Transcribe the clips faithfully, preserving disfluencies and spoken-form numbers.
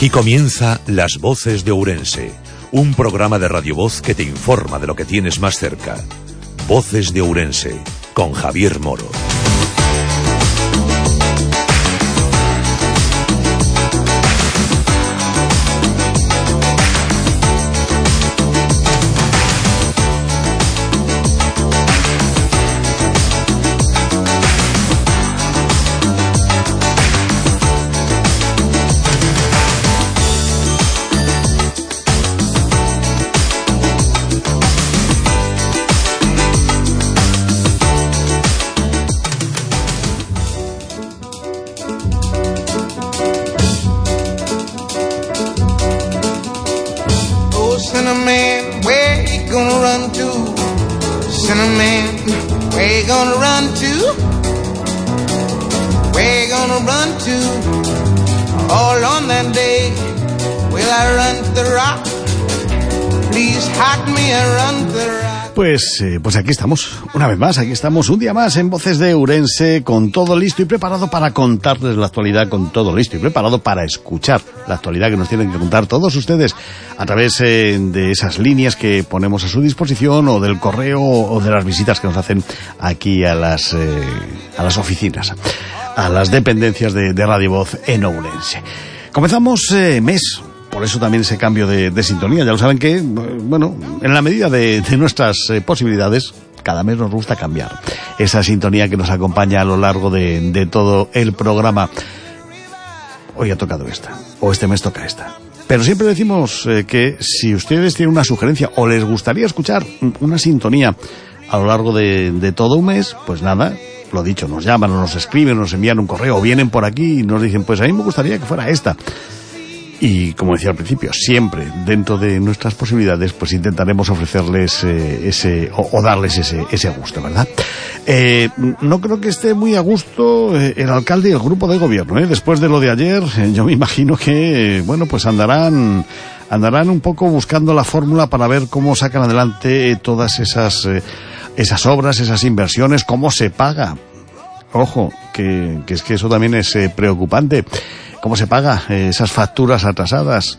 Aquí comienza Las Voces de Ourense, un programa de Radio Voz que te informa de lo que tienes más cerca. Voces de Ourense, con Javier Moro. Pues, eh, pues aquí estamos, una vez más, aquí estamos un día más en Voces de Ourense, con todo listo y preparado para contarles la actualidad, con todo listo y preparado para escuchar la actualidad que nos tienen que contar todos ustedes a través eh, de esas líneas que ponemos a su disposición, o del correo, o de las visitas que nos hacen aquí a las, eh, a las oficinas, a las dependencias de, de Radio Voz en Ourense. Comenzamos eh, mes. Por eso también ese cambio de, de sintonía. Ya lo saben que, bueno, en la medida de, de nuestras eh, posibilidades, cada mes nos gusta cambiar esa sintonía que nos acompaña a lo largo de, de todo el programa. Hoy ha tocado esta, o este mes toca esta. Pero siempre decimos eh, que si ustedes tienen una sugerencia o les gustaría escuchar una sintonía a lo largo de, de todo un mes, pues nada, lo dicho, nos llaman o nos escriben, nos envían un correo o vienen por aquí y nos dicen, pues a mí me gustaría que fuera esta. Y como decía al principio, siempre dentro de nuestras posibilidades, pues intentaremos ofrecerles eh, ese, o, o darles ese, ese gusto, ¿verdad? Eh, no creo que esté muy a gusto eh, el alcalde y el grupo de gobierno, ¿eh? Después de lo de ayer, eh, yo me imagino que, eh, bueno, pues andarán, andarán un poco buscando la fórmula para ver cómo sacan adelante eh, todas esas, eh, esas obras, esas inversiones, cómo se paga. Ojo, que, que es que eso también es eh, preocupante. ¿Cómo se paga eh, esas facturas atrasadas?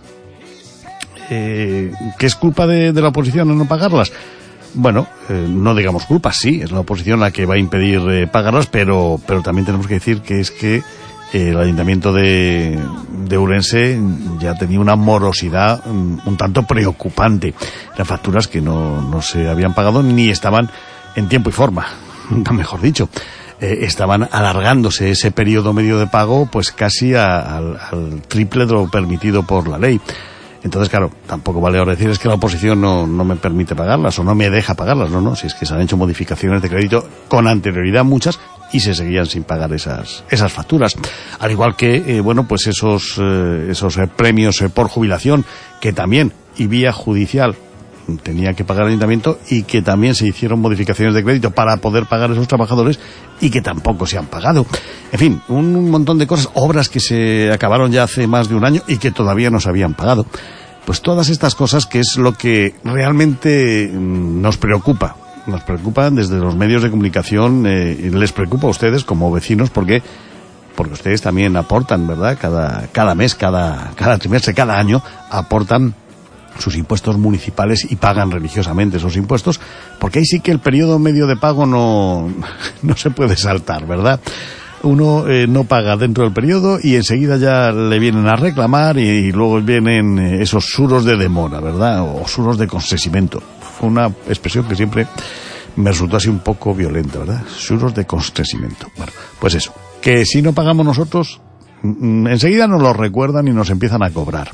Eh, ¿Qué es culpa de, de la oposición a no pagarlas? Bueno, eh, no digamos culpa, sí, es la oposición la que va a impedir eh, pagarlas, pero, pero también tenemos que decir que es que eh, el Ayuntamiento de, de Ourense ya tenía una morosidad un, un tanto preocupante. Eran facturas que no, no se habían pagado ni estaban en tiempo y forma, nunca mejor dicho. Eh, estaban alargándose ese periodo medio de pago pues casi a, al, al triple de lo permitido por la ley. Entonces, claro, tampoco vale ahora decir es que la oposición no, no me permite pagarlas o no me deja pagarlas. No, no, si es que se han hecho modificaciones de crédito con anterioridad muchas y se seguían sin pagar esas esas facturas. Al igual que, eh, bueno, pues esos, eh, esos eh, premios eh, por jubilación que también, y vía judicial, tenía que pagar el ayuntamiento y que también se hicieron modificaciones de crédito para poder pagar a esos trabajadores y que tampoco se han pagado. En fin, un montón de cosas, obras que se acabaron ya hace más de un año y que todavía no se habían pagado. Pues todas estas cosas que es lo que realmente nos preocupa. Nos preocupan desde los medios de comunicación, eh, les preocupa a ustedes como vecinos porque porque ustedes también aportan, ¿verdad? Cada cada mes, cada cada trimestre, cada año aportan sus impuestos municipales y pagan religiosamente esos impuestos, porque ahí sí que el periodo medio de pago no, no se puede saltar, ¿verdad? Uno eh, no paga dentro del periodo y enseguida ya le vienen a reclamar y, y luego vienen esos suros de demora, ¿verdad? O suros de constresimento. Fue una expresión que siempre me resultó así un poco violenta, ¿verdad? Suros de constresimento. Bueno, pues eso, que si no pagamos nosotros, enseguida nos lo recuerdan y nos empiezan a cobrar.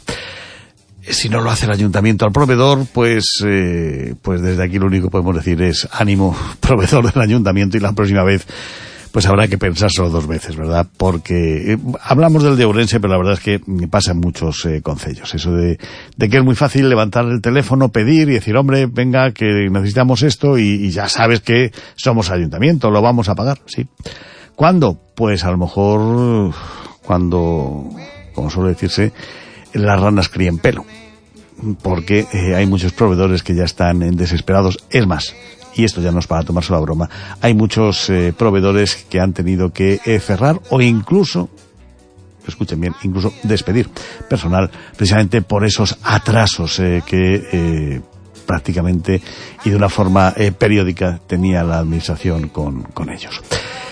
Si no lo hace el ayuntamiento al proveedor, pues eh, pues desde aquí lo único que podemos decir es ánimo, proveedor del ayuntamiento, y la próxima vez pues habrá que pensárselo dos veces, ¿verdad? Porque eh, hablamos del de Ourense, pero la verdad es que pasa en muchos eh, concellos. Eso de, de que es muy fácil levantar el teléfono, pedir y decir, hombre, venga, que necesitamos esto, y, y ya sabes que somos ayuntamiento, lo vamos a pagar, sí. ¿Cuándo? Pues a lo mejor cuando, como suele decirse, las ranas críen pelo, porque eh, hay muchos proveedores que ya están en desesperados. Es más, y esto ya no es para tomarse la broma, hay muchos eh, proveedores que han tenido que eh, cerrar o incluso escuchen bien, incluso despedir personal, precisamente por esos atrasos eh, que eh, prácticamente y de una forma eh, periódica tenía la administración con, con ellos.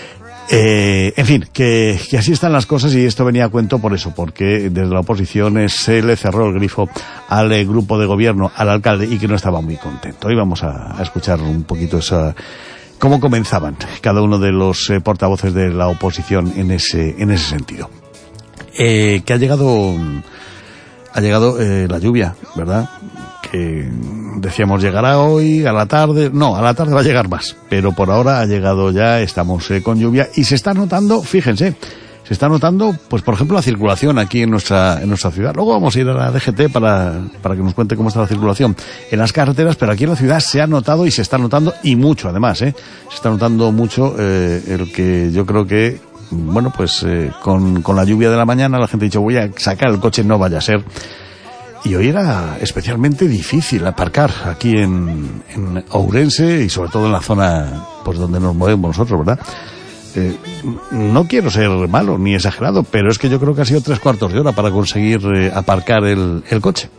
Eh, en fin, que, que así están las cosas, y esto venía a cuento por eso, porque desde la oposición se le cerró el grifo al eh, grupo de gobierno, al alcalde, y que no estaba muy contento. Hoy vamos a, a escuchar un poquito esa, cómo comenzaban cada uno de los eh, portavoces de la oposición en ese, en ese sentido. Eh, que ha llegado, ha llegado eh, la lluvia, ¿verdad? Que decíamos llegará hoy a la tarde, no, a la tarde va a llegar más, pero por ahora ha llegado ya, estamos eh, con lluvia, y se está notando, fíjense, se está notando, pues por ejemplo, la circulación aquí en nuestra en nuestra ciudad. Luego vamos a ir a la D G T para, para que nos cuente cómo está la circulación en las carreteras, pero aquí en la ciudad se ha notado, y se está notando, y mucho además, eh, se está notando mucho eh, el que yo creo que, bueno, pues eh, con, con la lluvia de la mañana la gente ha dicho, voy a sacar el coche, no vaya a ser. Y hoy era especialmente difícil aparcar aquí en, en Ourense, y sobre todo en la zona pues donde nos movemos nosotros, ¿verdad? Eh, no quiero ser malo ni exagerado, pero es que yo creo que ha sido tres cuartos de hora para conseguir eh, aparcar el, el coche.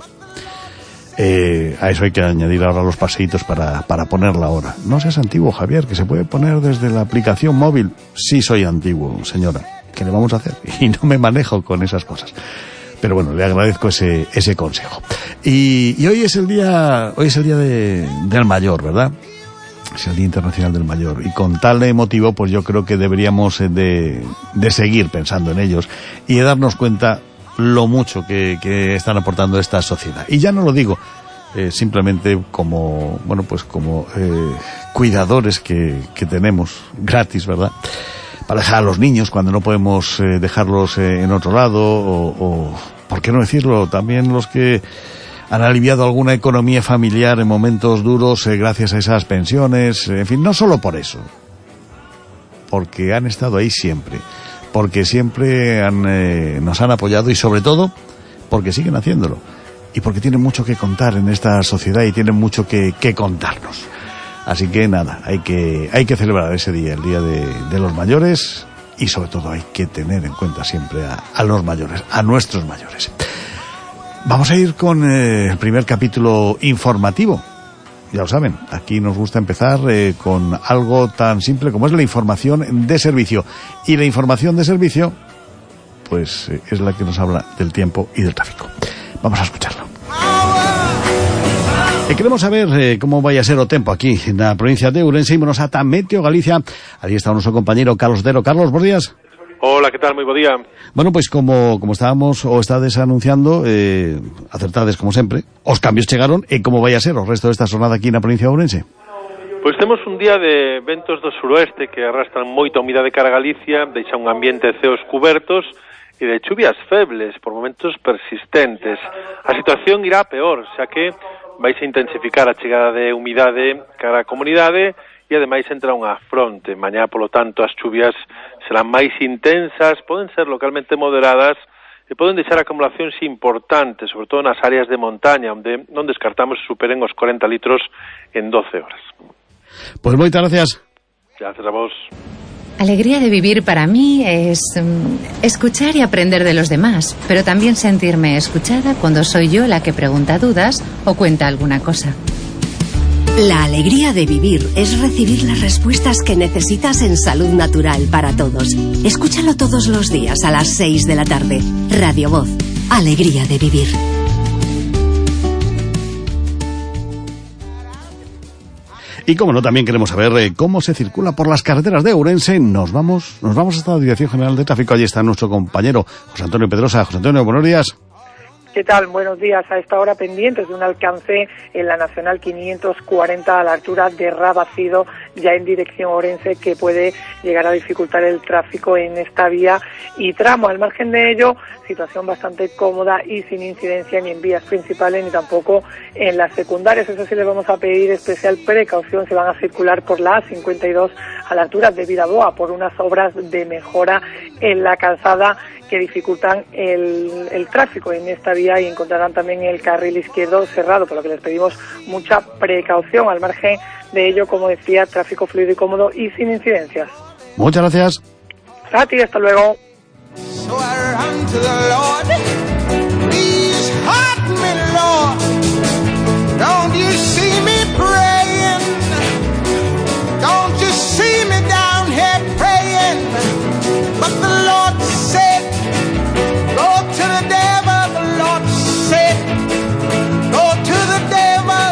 Eh, a eso hay que añadir ahora los paseitos para, para poner la hora. No seas antiguo, Javier, que se puede poner desde la aplicación móvil. Sí soy antiguo, señora. ¿Qué le vamos a hacer? Y no me manejo con esas cosas. Pero bueno, le agradezco ese ese consejo. Y, y hoy es el día hoy es el día de, del mayor, ¿verdad? Es el Día Internacional del Mayor. Y con tal motivo, pues yo creo que deberíamos de, de seguir pensando en ellos y de darnos cuenta lo mucho que, que están aportando a esta sociedad. Y ya no lo digo eh, simplemente como, bueno, pues como eh, cuidadores que, que tenemos gratis, ¿verdad? Para dejar a los niños cuando no podemos eh, dejarlos eh, en otro lado, o, o, ¿por qué no decirlo? También los que han aliviado alguna economía familiar en momentos duros eh, gracias a esas pensiones, en fin, no solo por eso, porque han estado ahí siempre, porque siempre han, eh, nos han apoyado, y sobre todo porque siguen haciéndolo, y porque tienen mucho que contar en esta sociedad y tienen mucho que, que contarnos. Así que nada, hay que hay que celebrar ese día, el Día de, de los Mayores, y sobre todo hay que tener en cuenta siempre a, a los mayores, a nuestros mayores. Vamos a ir con eh, el primer capítulo informativo. Ya lo saben, aquí nos gusta empezar eh, con algo tan simple como es la información de servicio. Y la información de servicio, pues eh, es la que nos habla del tiempo y del tráfico. Vamos a escucharlo. Eh, queremos saber eh, cómo vaya a ser o tempo aquí en la provincia de Ourense. Ímonos ata Meteo Galicia. Allí está nuestro compañero Carlos Otero. Carlos, buenos días. Hola, ¿qué tal? Muy buen día. Bueno, pues como como estábamos o estades anunciando, eh, acertades como sempre, os cambios chegaron e como vai a ser o resto desta jornada aquí na provincia de Ourense? Pois temos un día de ventos do suroeste que arrastran moita humidade cara a Galicia, deixa un ambiente de ceos cubertos e de chuvias febles, por momentos persistentes. A situación irá peor, xa que vais a intensificar a chegada de humidade cara a comunidade e ademais entra unha fronte. Mañá, polo tanto, as chuvias serán máis intensas, poden ser localmente moderadas e poden deixar acumulacións importantes, sobre todo nas áreas de montaña, onde non descartamos que superen os corenta litros en doce horas. Pues moitas gracias. Gracias a vos. Alegría de vivir para mí es um, escuchar y aprender de los demás, pero también sentirme escuchada cuando soy yo la que pregunta dudas o cuenta alguna cosa. La alegría de vivir es recibir las respuestas que necesitas en Salud Natural para Todos. Escúchalo todos los días a las seis de la tarde. Radio Voz. Alegría de vivir. Y como no, también queremos saber eh, cómo se circula por las carreteras de Ourense. Nos vamos, nos vamos hasta la Dirección General de Tráfico. Allí está nuestro compañero José Antonio Pedrosa. José Antonio, buenos días. ¿Qué tal? Buenos días. A esta hora pendientes de un alcance en la Nacional quinientos cuarenta a la altura de Rabacido, ya en dirección Ourense, que puede llegar a dificultar el tráfico en esta vía y tramo. Al margen de ello, situación bastante cómoda y sin incidencia ni en vías principales ni tampoco en las secundarias. Eso sí, les vamos a pedir especial precaución si van a circular por la A cincuenta y dos a la altura de Vidaboa por unas obras de mejora en la calzada que dificultan el, el tráfico en esta vía, y encontrarán también el carril izquierdo cerrado, por lo que les pedimos mucha precaución. Al margen de ello, como decía, tráfico fluido y cómodo y sin incidencias. Muchas gracias. A ti, hasta luego. So to the Lord. Please help me, Lord. Don't you see me praying? Don't you see me down here praying? But the Lord said, go to the devil. The Lord said, go to the devil.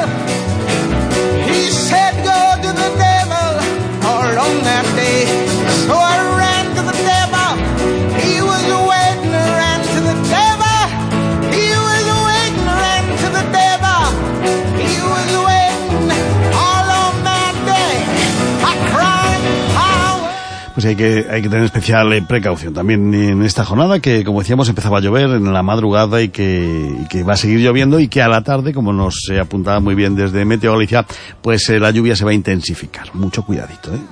He said, go to the devil all on that day. So I ran to the devil. He was waiting, ran to the devil. He was waiting, ran to the devil. He was waiting all on that day. I cried power. Pues hay que, hay que tener especial eh, precaución también en esta jornada, que como decíamos empezaba a llover en la madrugada y que, y que va a seguir lloviendo, y que a la tarde, como nos eh, apuntaba muy bien desde Meteo Galicia, pues eh, la lluvia se va a intensificar. Mucho cuidadito, ¿eh?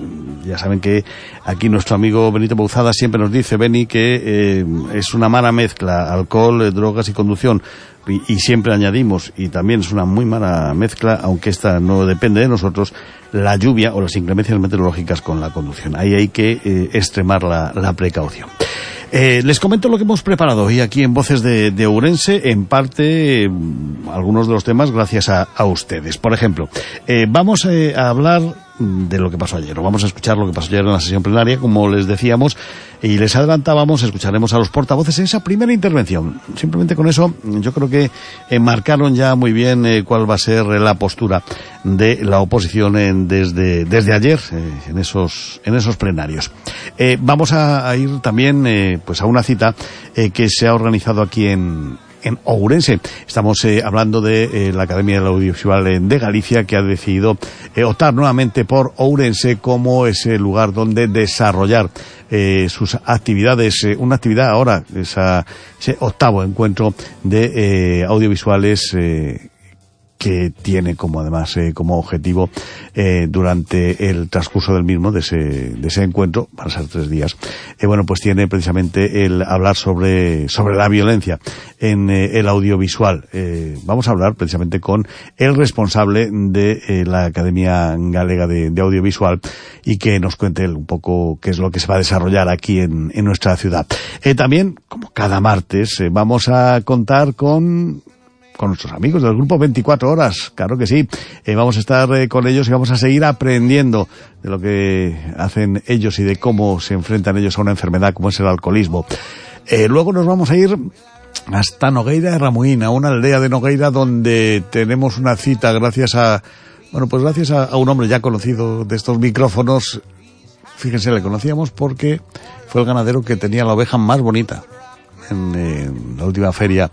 Ya saben que aquí nuestro amigo Benito Bouzada siempre nos dice, Beni, que eh, es una mala mezcla, alcohol, eh, drogas y conducción. Y, y siempre añadimos, y también es una muy mala mezcla, aunque esta no depende de nosotros, la lluvia o las inclemencias meteorológicas con la conducción. Ahí hay que eh, extremar la, la precaución. Eh, les comento lo que hemos preparado hoy aquí en Voces de, de Ourense, en parte eh, algunos de los temas gracias a, a ustedes. Por ejemplo, eh, vamos eh, a hablar de lo que pasó ayer, o vamos a escuchar lo que pasó ayer en la sesión plenaria, como les decíamos, y les adelantábamos, escucharemos a los portavoces en esa primera intervención. Simplemente con eso, yo creo que eh, marcaron ya muy bien eh, cuál va a ser la postura de la oposición en, desde, desde ayer, eh, en esos, en esos plenarios. Eh, vamos a, a ir también, eh, pues a una cita eh, que se ha organizado aquí en, en Ourense. Estamos eh, hablando de eh, la Academia del Audiovisual eh, de Galicia, que ha decidido eh, optar nuevamente por Ourense como ese lugar donde desarrollar eh, sus actividades. Eh, una actividad ahora, esa, ese octavo encuentro de eh, audiovisuales eh, que tiene como además eh, como objetivo eh, durante el transcurso del mismo, de ese, de ese encuentro, van a ser tres días, eh, bueno, pues tiene precisamente el hablar sobre, sobre la violencia en eh, el audiovisual. Eh, vamos a hablar precisamente con el responsable de eh, la Academia Galega de, de Audiovisual, y que nos cuente él un poco qué es lo que se va a desarrollar aquí en, en nuestra ciudad. Eh, también, como cada martes, eh, vamos a contar con con nuestros amigos del grupo veinticuatro horas, claro que sí. Eh, vamos a estar eh, con ellos y vamos a seguir aprendiendo de lo que hacen ellos y de cómo se enfrentan ellos a una enfermedad como es el alcoholismo. Eh, luego nos vamos a ir hasta Nogueira de Ramuín, a una aldea de Nogueira donde tenemos una cita gracias a, bueno, pues gracias a, a un hombre ya conocido de estos micrófonos. Fíjense, le conocíamos porque fue el ganadero que tenía la oveja más bonita en, en la última feria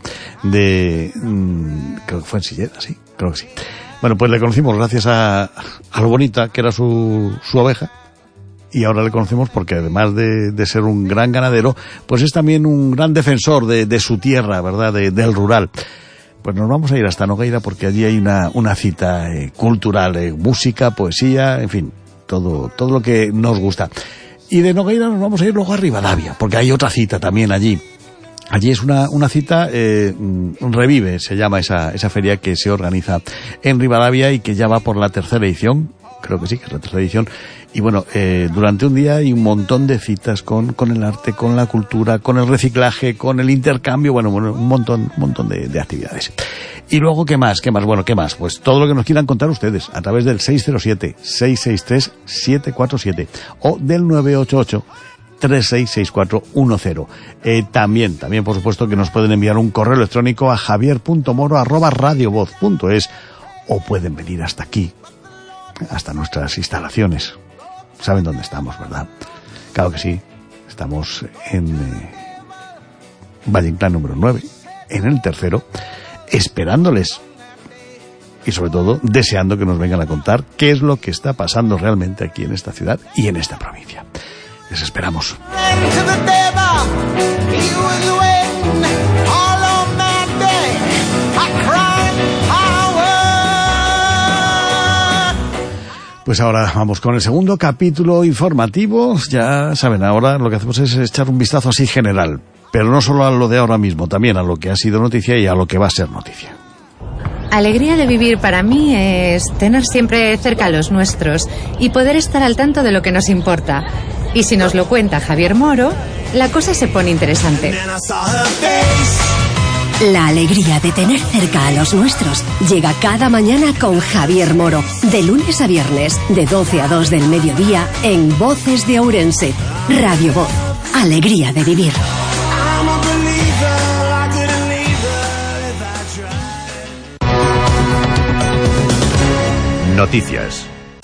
de, mmm, creo que fue en Silleda, sí, creo que sí. Bueno, pues le conocimos gracias a, a lo bonita que era su, su oveja, y ahora le conocemos porque además de, de ser un gran ganadero, pues es también un gran defensor de, de su tierra, ¿verdad?, de, del rural. Pues nos vamos a ir hasta Nogueira porque allí hay una, una cita eh, cultural, eh, música, poesía, en fin, todo, todo lo que nos gusta. Y de Nogueira nos vamos a ir luego a Ribadavia, porque hay otra cita también allí. Allí es una, una cita, eh, Revive, se llama esa, esa feria que se organiza en Ribadavia y que ya va por la tercera edición, creo que sí, que es la tercera edición. Y bueno, eh, durante un día hay un montón de citas con, con el arte, con la cultura, con el reciclaje, con el intercambio, bueno, bueno, un montón, un montón de, de actividades. Y luego, ¿qué más? ¿Qué más? Bueno, ¿qué más? Pues todo lo que nos quieran contar ustedes a través del seis cero siete, seis seis tres, siete cuatro siete o del nueve ocho ocho, tres seis seis cuatro uno cero. Eh, también, también por supuesto que nos pueden enviar un correo electrónico a javier punto moro arroba radiovoz punto es, o pueden venir hasta aquí, hasta nuestras instalaciones. Saben dónde estamos, ¿verdad? Claro que sí, estamos en eh, Valle Inclán número nueve, en el tercero, esperándoles y sobre todo deseando que nos vengan a contar qué es lo que está pasando realmente aquí en esta ciudad y en esta provincia. Les esperamos. Pues ahora vamos con el segundo capítulo informativo. Ya saben, ahora lo que hacemos es echar un vistazo así general, pero no solo a lo de ahora mismo, también a lo que ha sido noticia y a lo que va a ser noticia. Alegría de vivir para mí es tener siempre cerca a los nuestros y poder estar al tanto de lo que nos importa. Y si nos lo cuenta Javier Moro, la cosa se pone interesante. La alegría de tener cerca a los nuestros llega cada mañana con Javier Moro, de lunes a viernes, de doce a dos del mediodía, en Voces de Ourense. Radio Voz, alegría de vivir. Noticias.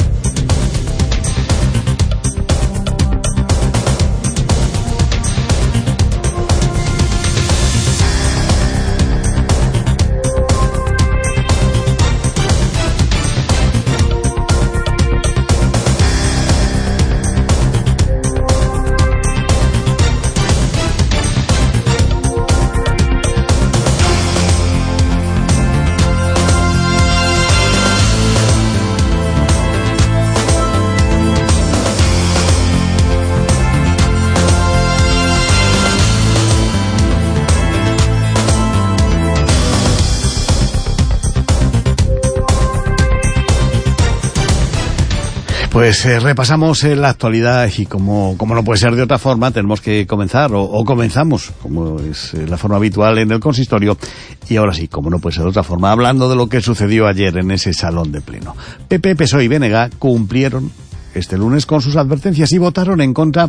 Pues eh, repasamos eh, la actualidad y como, como no puede ser de otra forma, tenemos que comenzar, o, o comenzamos, como es eh, la forma habitual en el consistorio, y ahora sí, como no puede ser de otra forma, hablando de lo que sucedió ayer en ese salón de pleno. P P, P S O E y B N G cumplieron este lunes con sus advertencias y votaron en contra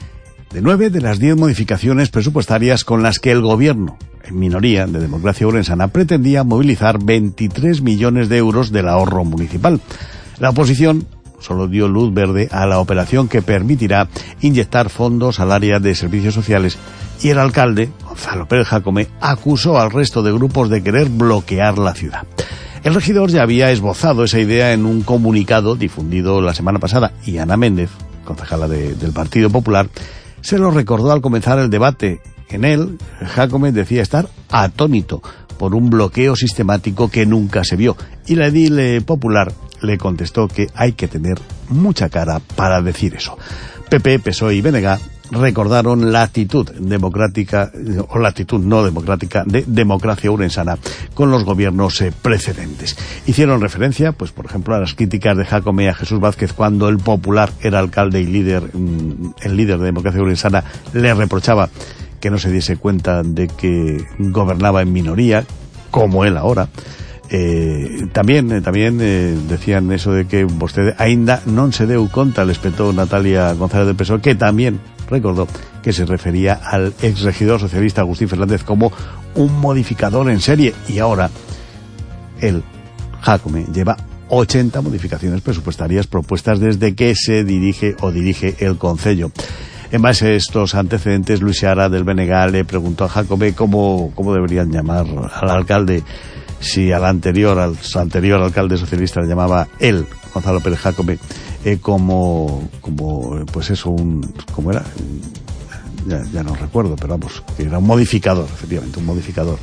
de nueve de las diez modificaciones presupuestarias con las que el gobierno, en minoría de Democracia Ourensana, pretendía movilizar veintitrés millones de euros del ahorro municipal. La oposición solo dio luz verde a la operación que permitirá inyectar fondos al área de servicios sociales, y el alcalde, Gonzalo Pérez Jácome, acusó al resto de grupos de querer bloquear la ciudad. El regidor ya había esbozado esa idea en un comunicado difundido la semana pasada, y Ana Méndez, concejala de, del Partido Popular, se lo recordó al comenzar el debate. En él, Jácome decía estar atónito por un bloqueo sistemático que nunca se vio, y la edil popular le contestó que hay que tener mucha cara para decir eso. P P, P S O E y B N G recordaron la actitud democrática, o la actitud no democrática, de Democracia Ourensana con los gobiernos eh, precedentes. Hicieron referencia, pues por ejemplo, a las críticas de Jácome a Jesús Vázquez cuando el Popular era alcalde y líder, mmm, el líder de Democracia Ourensana le reprochaba que no se diese cuenta de que gobernaba en minoría, como él ahora. Eh, también eh, también eh, decían eso de que vostede ainda non se deu conta, le espetó Natalia González del P S O E, que también recordó que se refería al exregidor socialista Agustín Fernández como un modificador en serie, y ahora él, Jácome, lleva ochenta modificaciones presupuestarias propuestas desde que se dirige o dirige el concello. En base a estos antecedentes, Luis Seara del B N G le preguntó a Jácome cómo, cómo deberían llamar al alcalde, si al anterior, al anterior alcalde socialista le llamaba él, Gonzalo Pérez Jácome, eh, como, como, pues eso, un, ¿cómo era? Ya, ya no recuerdo, pero vamos, que era un modificador, efectivamente, un modificador.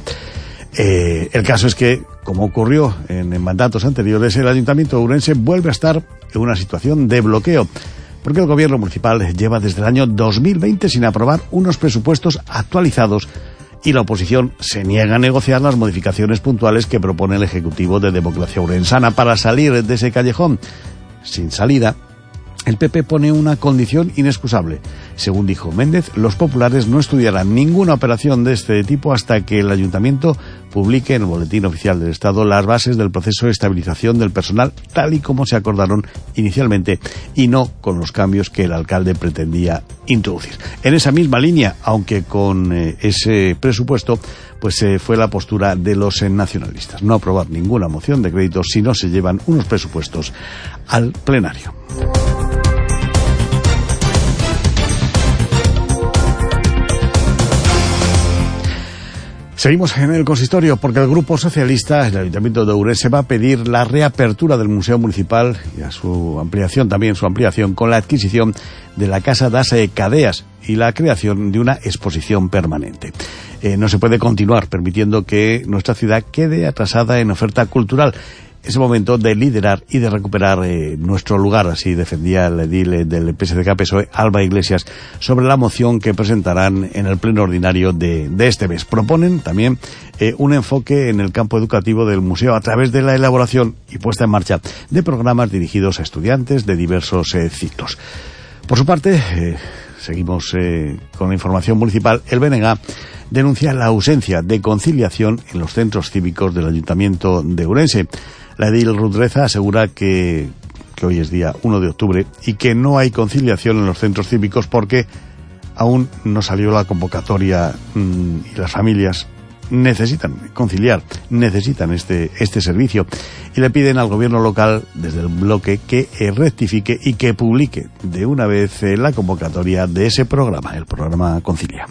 Eh, el caso es que, como ocurrió en, en mandatos anteriores, el Ayuntamiento de Ourense vuelve a estar en una situación de bloqueo, porque el gobierno municipal lleva desde el año dos mil veinte sin aprobar unos presupuestos actualizados, y la oposición se niega a negociar las modificaciones puntuales que propone el Ejecutivo de Democracia Ourensana para salir de ese callejón sin salida. El P P pone una condición inexcusable. Según dijo Méndez, los populares no estudiarán ninguna operación de este tipo hasta que el Ayuntamiento publique en el Boletín Oficial del Estado las bases del proceso de estabilización del personal, tal y como se acordaron inicialmente, y no con los cambios que el alcalde pretendía introducir. En esa misma línea, aunque con eh, ese presupuesto, pues eh, fue la postura de los eh, nacionalistas: no aprobar ninguna moción de crédito si no se llevan unos presupuestos al plenario. Seguimos en el consistorio porque el Grupo Socialista, el Ayuntamiento de Ourense, va a pedir la reapertura del Museo Municipal y a su ampliación, también su ampliación, con la adquisición de la Casa das Cadeas y la creación de una exposición permanente. Eh, no se puede continuar permitiendo que nuestra ciudad quede atrasada en oferta cultural. Es el momento de liderar y de recuperar eh, nuestro lugar, así defendía el edil del P S D K P S O E, Alba Iglesias, sobre la moción que presentarán en el pleno ordinario de, de este mes. Proponen también eh, un enfoque en el campo educativo del museo a través de la elaboración y puesta en marcha de programas dirigidos a estudiantes de diversos eh, ciclos. Por su parte, eh, seguimos eh, con la información municipal. El B N G denuncia la ausencia de conciliación en los centros cívicos del Ayuntamiento de Ourense. La edil Ruth Reza asegura que, que hoy es día uno de octubre y que no hay conciliación en los centros cívicos porque aún no salió la convocatoria mmm, y las familias necesitan conciliar, necesitan este este servicio y le piden al gobierno local desde el bloque que eh, rectifique y que publique de una vez eh, la convocatoria de ese programa, el programa Concilia.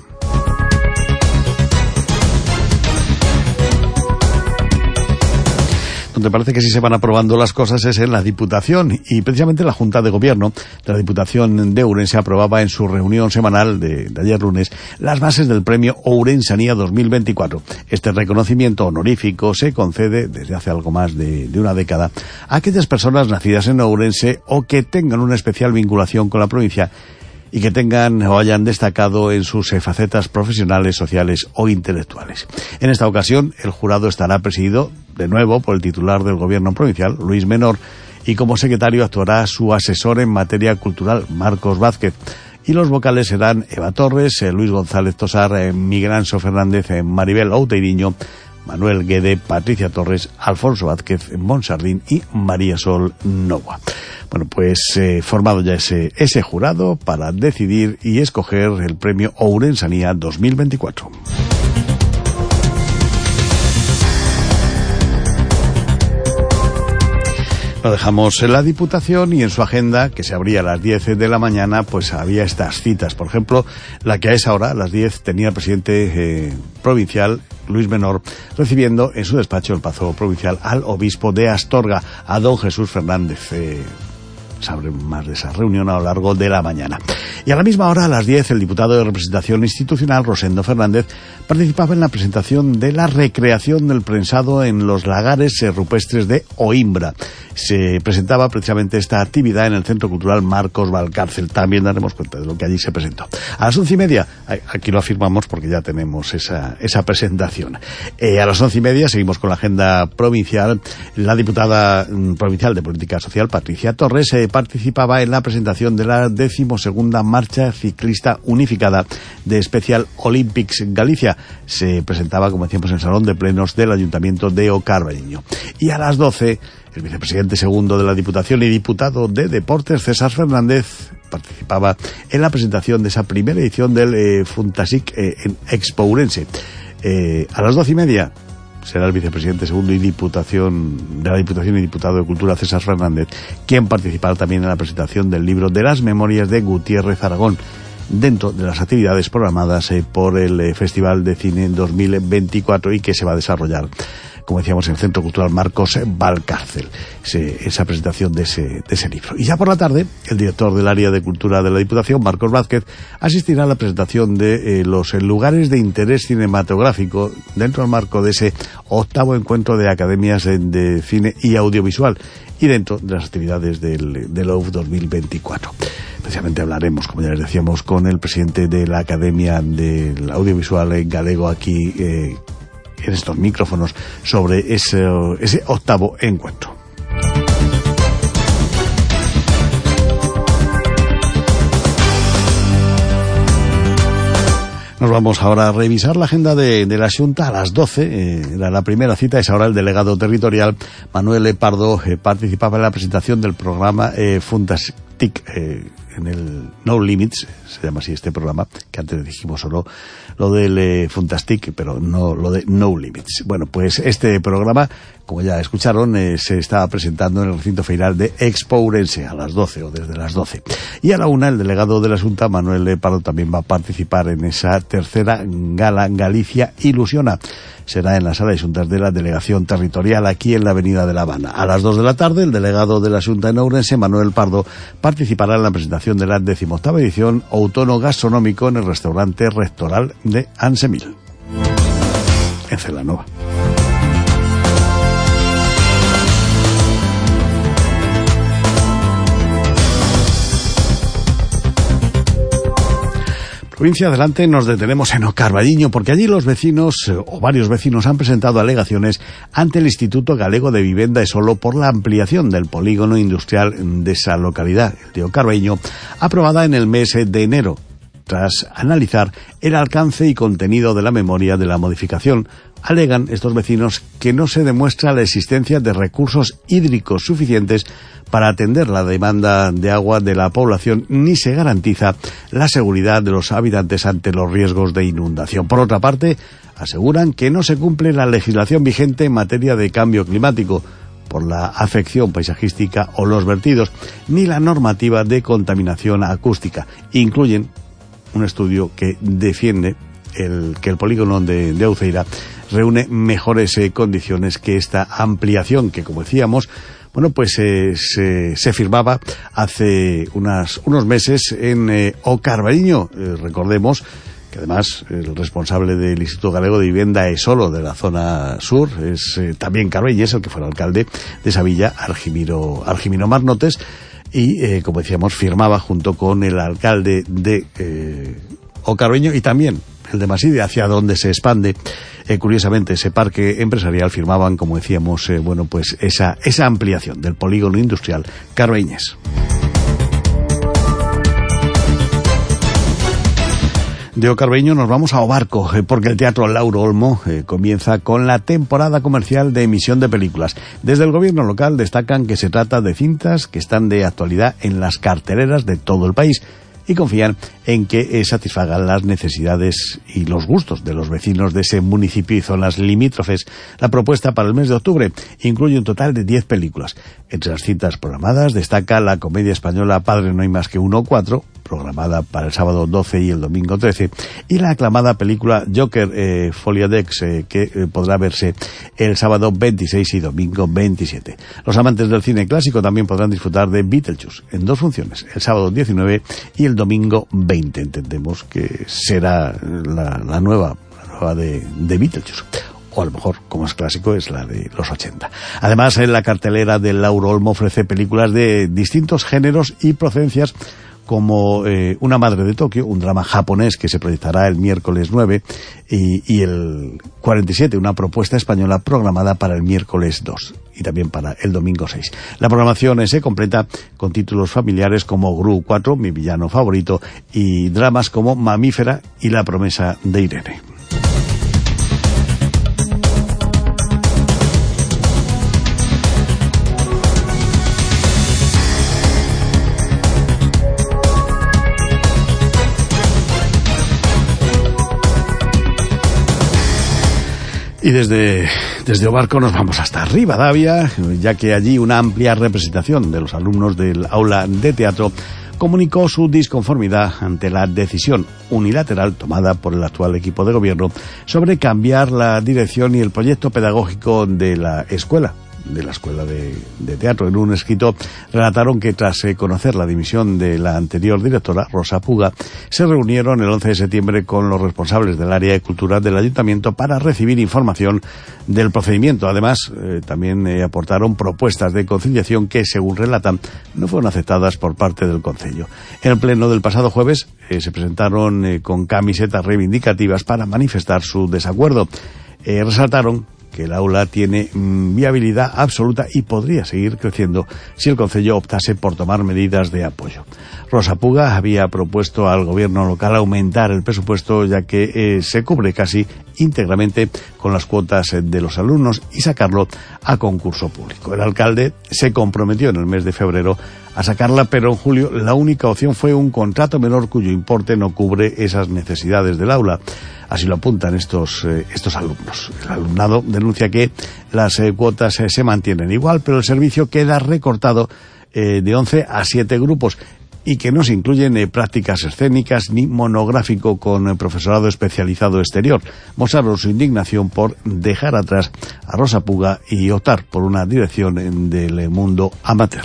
Donde parece que sí se van aprobando las cosas es en la Diputación, y precisamente la Junta de Gobierno de la Diputación de Ourense aprobaba en su reunión semanal de, de ayer lunes las bases del premio Ourensanía dos mil veinticuatro. Este reconocimiento honorífico se concede desde hace algo más de, de una década a aquellas personas nacidas en Ourense o que tengan una especial vinculación con la provincia y que tengan o hayan destacado en sus eh, facetas profesionales, sociales o intelectuales. En esta ocasión, el jurado estará presidido de nuevo por el titular del Gobierno provincial, Luis Menor, y como secretario actuará su asesor en materia cultural, Marcos Vázquez. Y los vocales serán Eva Torres, eh, Luis González Tosar, eh, Miguel Anso Fernández, eh, Maribel Outeiriño, Manuel Guede, Patricia Torres, Alfonso Vázquez, Monsardín y María Sol Nova. Bueno, pues eh, formado ya ese, ese jurado para decidir y escoger el premio Ourensanía dos mil veinticuatro. Lo dejamos en la Diputación y en su agenda, que se abría a las diez de la mañana, pues había estas citas. Por ejemplo, la que a esa hora, a las diez, tenía el presidente eh, provincial, Luis Menor, recibiendo en su despacho, el Pazo Provincial, al obispo de Astorga, a don Jesús Fernández. Eh, sabré más de esa reunión a lo largo de la mañana. Y a la misma hora, a las diez, el diputado de representación institucional, Rosendo Fernández, participaba en la presentación de la recreación del prensado en los lagares rupestres de Oimbra. Se presentaba precisamente esta actividad en el Centro Cultural Marcos Valcárcel. También daremos cuenta de lo que allí se presentó. A las once y media, aquí lo afirmamos porque ya tenemos esa, esa presentación. Eh, a las once y media seguimos con la agenda provincial. La diputada mm, provincial de Política Social, Patricia Torres, eh, participaba en la presentación de la decimosegunda Marcha Ciclista Unificada de Special Olympics Galicia. Se presentaba, como decíamos, en el Salón de Plenos del Ayuntamiento de O Carballiño. Y a las doce, el vicepresidente segundo de la Diputación y diputado de Deportes, César Fernández, participaba en la presentación de esa primera edición del eh, Funtasic eh, en Expo Ourense. Eh, a las doce y media será el vicepresidente segundo y diputación de la Diputación y diputado de Cultura, César Fernández, quien participará también en la presentación del libro de las memorias de Gutiérrez Aragón, dentro de las actividades programadas eh, por el eh, Festival de Cine dos mil veinticuatro y que se va a desarrollar, como decíamos, en el Centro Cultural Marcos Valcárcel, ese, esa presentación de ese, de ese libro. Y ya por la tarde, el director del área de cultura de la Diputación, Marcos Vázquez, asistirá a la presentación de eh, los lugares de interés cinematográfico dentro del marco de ese octavo encuentro de academias de, de cine y audiovisual y dentro de las actividades del, del O U F dos mil veinticuatro. Especialmente hablaremos, como ya les decíamos, con el presidente de la Academia del Audiovisual en Galego aquí, eh, en estos micrófonos, sobre ese, ese octavo encuentro. Nos vamos ahora a revisar la agenda de, de la Xunta a las doce. Eh, era la primera cita, es ahora el delegado territorial Manuel Pardo eh, participaba en la presentación del programa eh, Funtastic eh, en el No Limits, se llama así este programa, que antes dijimos solo lo del eh, Funtastic, pero no lo de No Limits. Bueno, pues este programa, como ya escucharon, eh, se está presentando en el recinto feiral de Expo Ourense a las doce o desde las doce. Y a la una, el delegado de la Xunta, Manuel Pardo, también va a participar en esa tercera gala Galicia Ilusiona. Será en la sala de Xuntas de la Delegación Territorial, aquí en la Avenida de La Habana. A las dos de la tarde, el delegado de la Xunta en Ourense, Manuel Pardo, participará en la presentación de la decimoctava edición Outono Gastronómico en el restaurante Rectoral de Ansemil, en Celanova. Provincia adelante, nos detenemos en O Carballiño, porque allí los vecinos, eh, o varios vecinos, han presentado alegaciones ante el Instituto Galego de Vivenda e Solo por la ampliación del polígono industrial de esa localidad, el de O Carballiño, aprobada en el mes de enero. tras analizar el alcance y contenido de la memoria de la modificación. Alegan estos vecinos que no se demuestra la existencia de recursos hídricos suficientes para atender la demanda de agua de la población, ni se garantiza la seguridad de los habitantes ante los riesgos de inundación. Por otra parte, aseguran que no se cumple la legislación vigente en materia de cambio climático por la afección paisajística o los vertidos, ni la normativa de contaminación acústica. Incluyen un estudio que defiende el, que el polígono de, de Uceira reúne mejores eh, condiciones que esta ampliación que, como decíamos, bueno, pues eh, se, se firmaba hace unas, unos meses en eh, O Carballiño. Eh, recordemos que además el responsable del Instituto Galego de Vivienda es solo de la zona sur, es eh, también Carballiñés, el que fue el alcalde de esa villa, Argimiro, Argimiro Marnotes, y eh, como decíamos, firmaba junto con el alcalde de eh, O Carballiño y también el de Maside, hacia donde se expande eh, curiosamente ese parque empresarial, firmaban, como decíamos, eh, bueno, pues esa, esa ampliación del polígono industrial carballiñés. De O Carballiño nos vamos a Obarco, eh, porque el Teatro Lauro Olmo eh, comienza con la temporada comercial de emisión de películas. Desde el gobierno local destacan que se trata de cintas que están de actualidad en las carteleras de todo el país y confían en que eh, satisfagan las necesidades y los gustos de los vecinos de ese municipio y zonas limítrofes. La propuesta para el mes de octubre incluye un total de diez películas. Entre las cintas programadas destaca la comedia española Padre no hay más que uno cuatro, programada para el sábado doce y el domingo trece, y la aclamada película Joker eh, Foliadex, eh, que eh, podrá verse el sábado veintiséis y domingo veintisiete. Los amantes del cine clásico también podrán disfrutar de Beetlejuice en dos funciones, el sábado diecinueve y el domingo veinte. Entendemos que será la, la nueva, la nueva de, de Beetlejuice. O a lo mejor, como es clásico, es la de los ochenta. Además, en la cartelera del Lauro Olmo ofrece películas de distintos géneros y procedencias, como eh, Una madre de Tokio, un drama japonés que se proyectará el miércoles nueve, y, y el cuarenta y siete, una propuesta española programada para el miércoles dos y también para el domingo seis. La programación se completa con títulos familiares como Gru cuatro, mi villano favorito, y dramas como Mamífera y La promesa de Irene. Y desde, desde Obarco nos vamos hasta Ribadavia, ya que allí una amplia representación de los alumnos del aula de teatro comunicó su disconformidad ante la decisión unilateral tomada por el actual equipo de gobierno sobre cambiar la dirección y el proyecto pedagógico de la escuela. de la Escuela de, de Teatro. En un escrito relataron que tras eh, conocer la dimisión de la anterior directora, Rosa Puga, se reunieron el once de septiembre con los responsables del área de cultura del ayuntamiento para recibir información del procedimiento. Además, eh, también eh, aportaron propuestas de conciliación que, según relatan, no fueron aceptadas por parte del concello. En el pleno del pasado jueves eh, se presentaron eh, con camisetas reivindicativas para manifestar su desacuerdo. Eh, resaltaron que el aula tiene mm, viabilidad absoluta y podría seguir creciendo si el concello optase por tomar medidas de apoyo. Rosa Puga había propuesto al gobierno local aumentar el presupuesto, ya que eh, se cubre casi íntegramente con las cuotas eh, de los alumnos, y sacarlo a concurso público. El alcalde se comprometió en el mes de febrero a sacarla, pero en julio la única opción fue un contrato menor cuyo importe no cubre esas necesidades del aula. Así lo apuntan estos eh, estos alumnos. El alumnado denuncia que las eh, cuotas eh, se mantienen igual, pero el servicio queda recortado eh, de once a siete grupos, y que no se incluyen eh, prácticas escénicas ni monográfico con eh, profesorado especializado exterior. Mostraron su indignación por dejar atrás a Rosa Puga y optar por una dirección eh, del mundo amateur.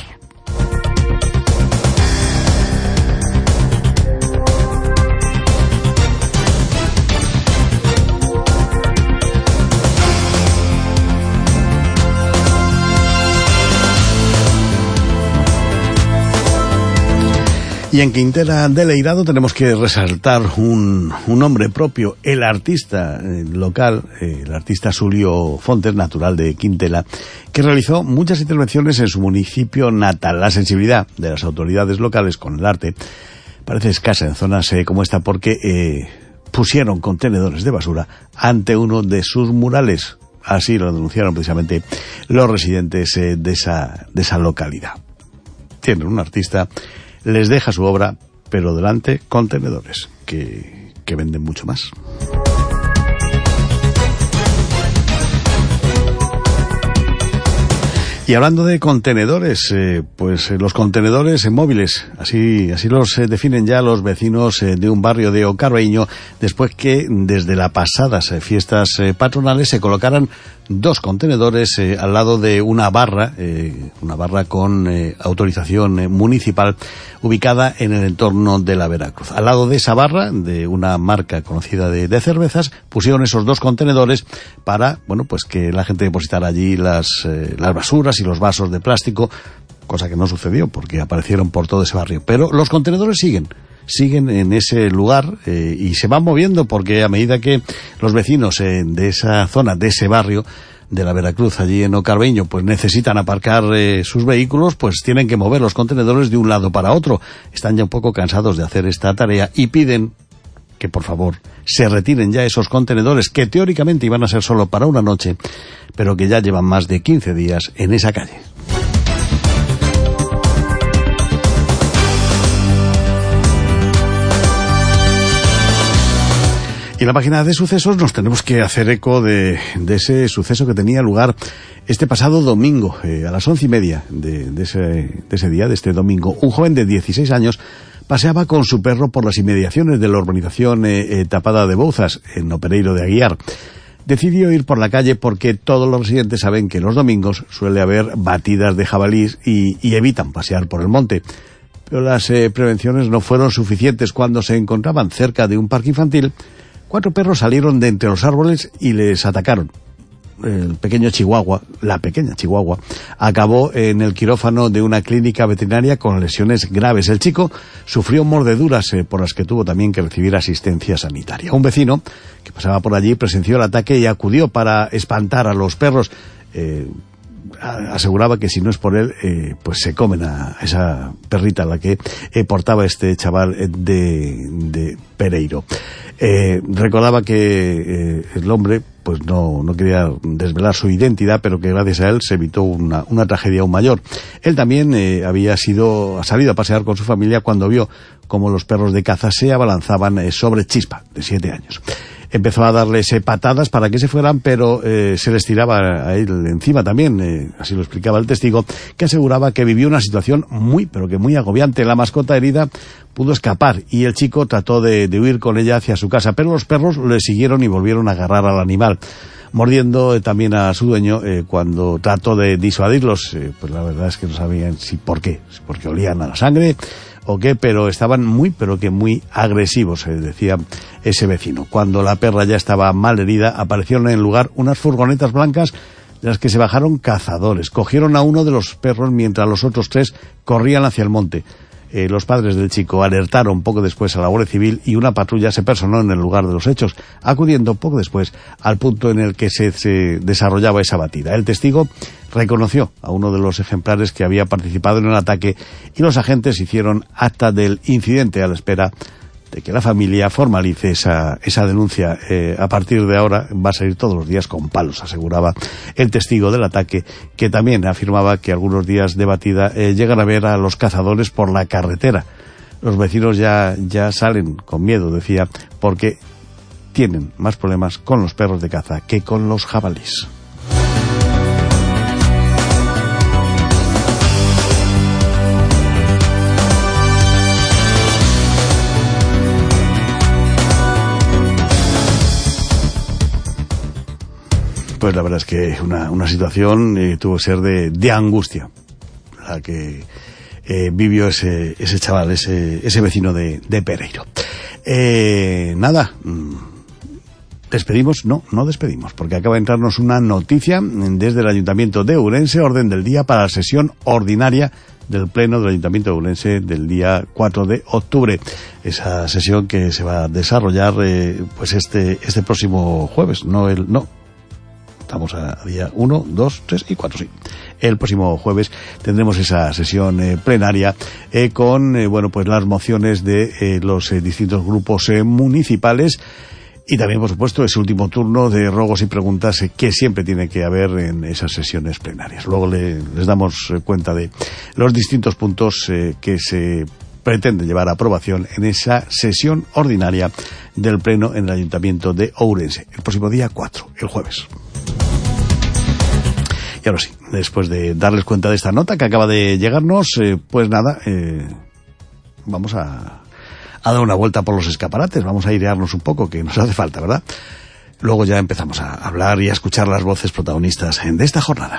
Y en Quintela del Eirado tenemos que resaltar un, un nombre propio, el artista eh, local, eh, el artista Sulio Fontes, natural de Quintela, que realizó muchas intervenciones en su municipio natal. La sensibilidad de las autoridades locales con el arte parece escasa en zonas eh, como esta porque eh, pusieron contenedores de basura ante uno de sus murales. Así lo denunciaron precisamente los residentes eh, de esa de esa localidad. Tienen un artista, les deja su obra, pero delante contenedores que, que venden mucho más. Y hablando de contenedores, eh, pues eh, los contenedores eh, móviles, así así los eh, definen ya los vecinos eh, de un barrio de Ocarbeño, después que desde las pasadas eh, fiestas eh, patronales se colocaran dos contenedores eh, al lado de una barra, eh, una barra con eh, autorización eh, municipal, ubicada en el entorno de la Veracruz. Al lado de esa barra, de una marca conocida de, de cervezas, pusieron esos dos contenedores para, bueno, pues que la gente depositara allí las, eh, las basuras y los vasos de plástico, cosa que no sucedió porque aparecieron por todo ese barrio. Pero los contenedores siguen. siguen en ese lugar eh, y se van moviendo porque a medida que los vecinos eh, de esa zona, de ese barrio de la Veracruz, allí en Ocarbeño, pues necesitan aparcar eh, sus vehículos, pues tienen que mover los contenedores de un lado para otro. Están ya un poco cansados de hacer esta tarea y piden que por favor se retiren ya esos contenedores que teóricamente iban a ser solo para una noche, pero que ya llevan más de quince días en esa calle. Y en la página de sucesos nos tenemos que hacer eco de, de ese suceso que tenía lugar este pasado domingo, eh, a las once y media de, de, ese, de ese día, de este domingo. Un joven de dieciséis años paseaba con su perro por las inmediaciones de la urbanización eh, eh, Tapada de Bouzas, en Opereiro de Aguiar. Decidió ir por la calle porque todos los residentes saben que los domingos suele haber batidas de jabalís y, y evitan pasear por el monte. Pero las eh, prevenciones no fueron suficientes. Cuando se encontraban cerca de un parque infantil, cuatro perros salieron de entre los árboles y les atacaron. El pequeño chihuahua, la pequeña chihuahua, acabó en el quirófano de una clínica veterinaria con lesiones graves. El chico sufrió mordeduras eh, por las que tuvo también que recibir asistencia sanitaria. Un vecino que pasaba por allí presenció el ataque y acudió para espantar a los perros. Eh, aseguraba que si no es por él, eh, pues se comen a esa perrita a la que eh, portaba este chaval de, de Pereiro. Eh, recordaba que eh, el hombre pues no, no quería desvelar su identidad, pero que gracias a él se evitó una, una tragedia aún mayor. Él también eh, había sido, ha salido a pasear con su familia cuando vio cómo los perros de caza se abalanzaban eh, sobre Chispa, de siete años. Empezó a darles eh, patadas para que se fueran, pero eh, se les tiraba a él encima también, eh, así lo explicaba el testigo, que aseguraba que vivió una situación muy, pero que muy agobiante. La mascota herida pudo escapar y el chico trató de, de huir con ella hacia su casa, pero los perros le siguieron y volvieron a agarrar al animal, mordiendo eh, también a su dueño eh, cuando trató de disuadirlos. Eh, pues la verdad es que no sabían si por qué, si porque olían a la sangre o qué, pero estaban muy, pero que muy agresivos, eh, decía ese vecino. Cuando la perra ya estaba mal herida, aparecieron en el lugar unas furgonetas blancas de las que se bajaron cazadores. Cogieron a uno de los perros mientras los otros tres corrían hacia el monte. Eh, los padres del chico alertaron poco después a la Guardia Civil y una patrulla se personó en el lugar de los hechos, acudiendo poco después al punto en el que se, se desarrollaba esa batida. El testigo reconoció a uno de los ejemplares que había participado en el ataque y los agentes hicieron acta del incidente a la espera de que la familia formalice esa, esa denuncia. Eh, a partir de ahora va a salir todos los días con palos, aseguraba el testigo del ataque, que también afirmaba que algunos días de batida eh, llegan a ver a los cazadores por la carretera. Los vecinos ya, ya salen con miedo, decía, porque tienen más problemas con los perros de caza que con los jabalíes. Pues la verdad es que una, una situación eh, tuvo que ser de, de angustia la que eh, vivió ese, ese chaval, ese, ese vecino de, de Pereiro. Eh, nada, despedimos, no, no despedimos, porque acaba de entrarnos una noticia desde el Ayuntamiento de Ourense, orden del día para la sesión ordinaria del Pleno del Ayuntamiento de Ourense del día cuatro de octubre. Esa sesión que se va a desarrollar eh, pues este, este próximo jueves, no el, no. Estamos a día uno, dos, tres y cuatro, sí. El próximo jueves tendremos esa sesión eh, plenaria eh, con, eh, bueno, pues las mociones de eh, los eh, distintos grupos eh, municipales. Y también, por supuesto, ese último turno de ruegos y preguntas eh, que siempre tiene que haber en esas sesiones plenarias. Luego le, les damos eh, cuenta de los distintos puntos eh, que se pretende llevar a aprobación en esa sesión ordinaria del Pleno en el Ayuntamiento de Ourense, el próximo día cuatro, el jueves. Y ahora sí, después de darles cuenta de esta nota que acaba de llegarnos, eh, pues nada, eh, vamos a... a dar una vuelta por los escaparates, vamos a airearnos un poco, que nos hace falta, ¿verdad? Luego ya empezamos a hablar y a escuchar las voces protagonistas de esta jornada.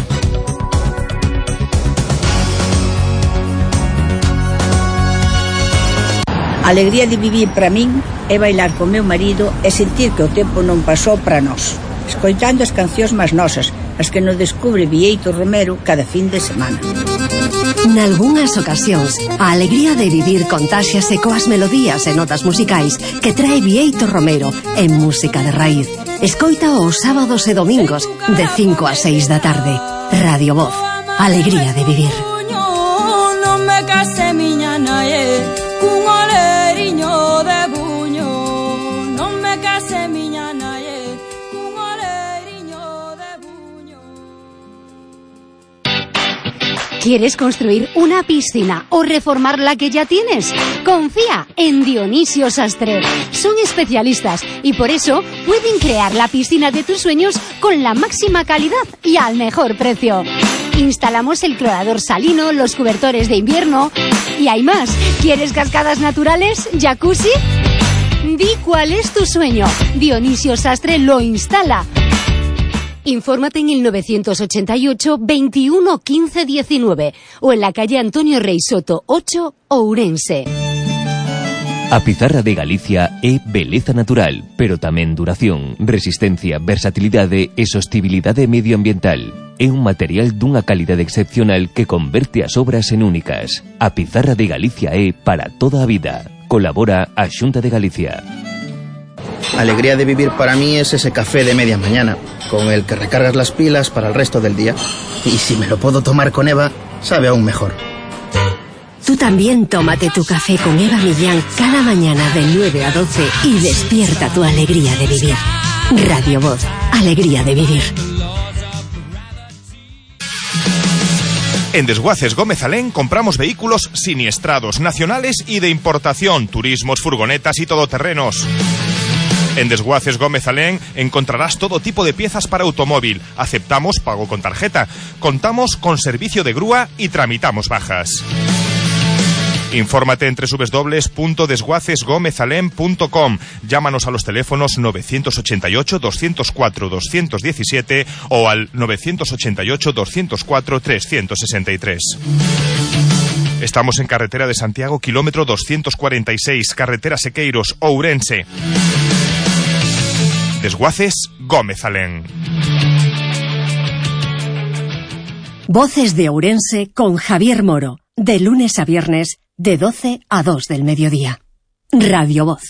A alegría de vivir para min é bailar con meu marido e sentir que o tempo non pasou para nós, escoitando as cancións máis nosas, as que nos descubre Bieito Romero cada fin de semana. Nalgúnas ocasións, a alegría de vivir contáxiase coas melodías e notas musicais que trae Bieito Romero en música de raíz. Escoita os sábados e domingos de cinco a seis da tarde. Radio Voz, alegría de vivir. Non me case miña nae, cun oleriño de buño. Non me case miña nae, cun oleriño de buño. ¿Quieres construir una piscina o reformar la que ya tienes? Confía en Dionisio Sastre. Son especialistas y por eso pueden crear la piscina de tus sueños con la máxima calidad y al mejor precio. Instalamos el clorador salino, los cobertores de invierno y hay más. ¿Quieres cascadas naturales? ¿Jacuzzi? Di cuál es tu sueño. Dionisio Sastre lo instala. Infórmate en el novecientos ochenta y ocho, veintiuno, quince, diecinueve o en la calle Antonio Rey Soto ocho, Ourense. A pizarra de Galicia é beleza natural, pero tamén duración, resistencia, versatilidade e sostibilidade medioambiental. É un material dunha calidade excepcional que converte as obras en únicas. A pizarra de Galicia é para toda a vida. Colabora a Xunta de Galicia. Alegría de vivir para mí es ese café de media mañana, con el que recargas las pilas para el resto del día. Y si me lo puedo tomar con Eva, sabe aún mejor. Tú también tómate tu café con Eva Millán cada mañana de nueve a doce y despierta tu alegría de vivir. Radio Voz, alegría de vivir. En Desguaces Gómez Alén compramos vehículos siniestrados, nacionales y de importación, turismos, furgonetas y todoterrenos. En Desguaces Gómez Alén encontrarás todo tipo de piezas para automóvil. Aceptamos pago con tarjeta. Contamos con servicio de grúa y tramitamos bajas. Infórmate en doble u doble u doble u punto desguaces gómez alén punto com. Llámanos a los teléfonos novecientos ochenta y ocho, doscientos cuatro, doscientos diecisiete o al novecientos ochenta y ocho, doscientos cuatro, trescientos sesenta y tres. Estamos en carretera de Santiago, kilómetro doscientos cuarenta y seis, carretera Sequeiros, Ourense. Desguaces Gómez Alén. Voces de Ourense con Javier Moro, de lunes a viernes, de doce a dos del mediodía. Radio Voz.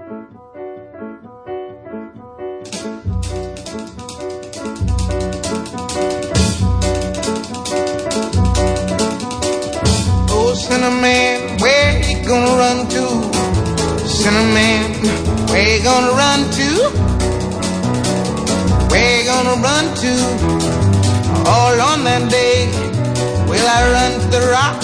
Oh, Cinnamon, where you gonna run to? Cinnamon, where you gonna run to? Where you gonna run to? All on that day, will I run to the rock?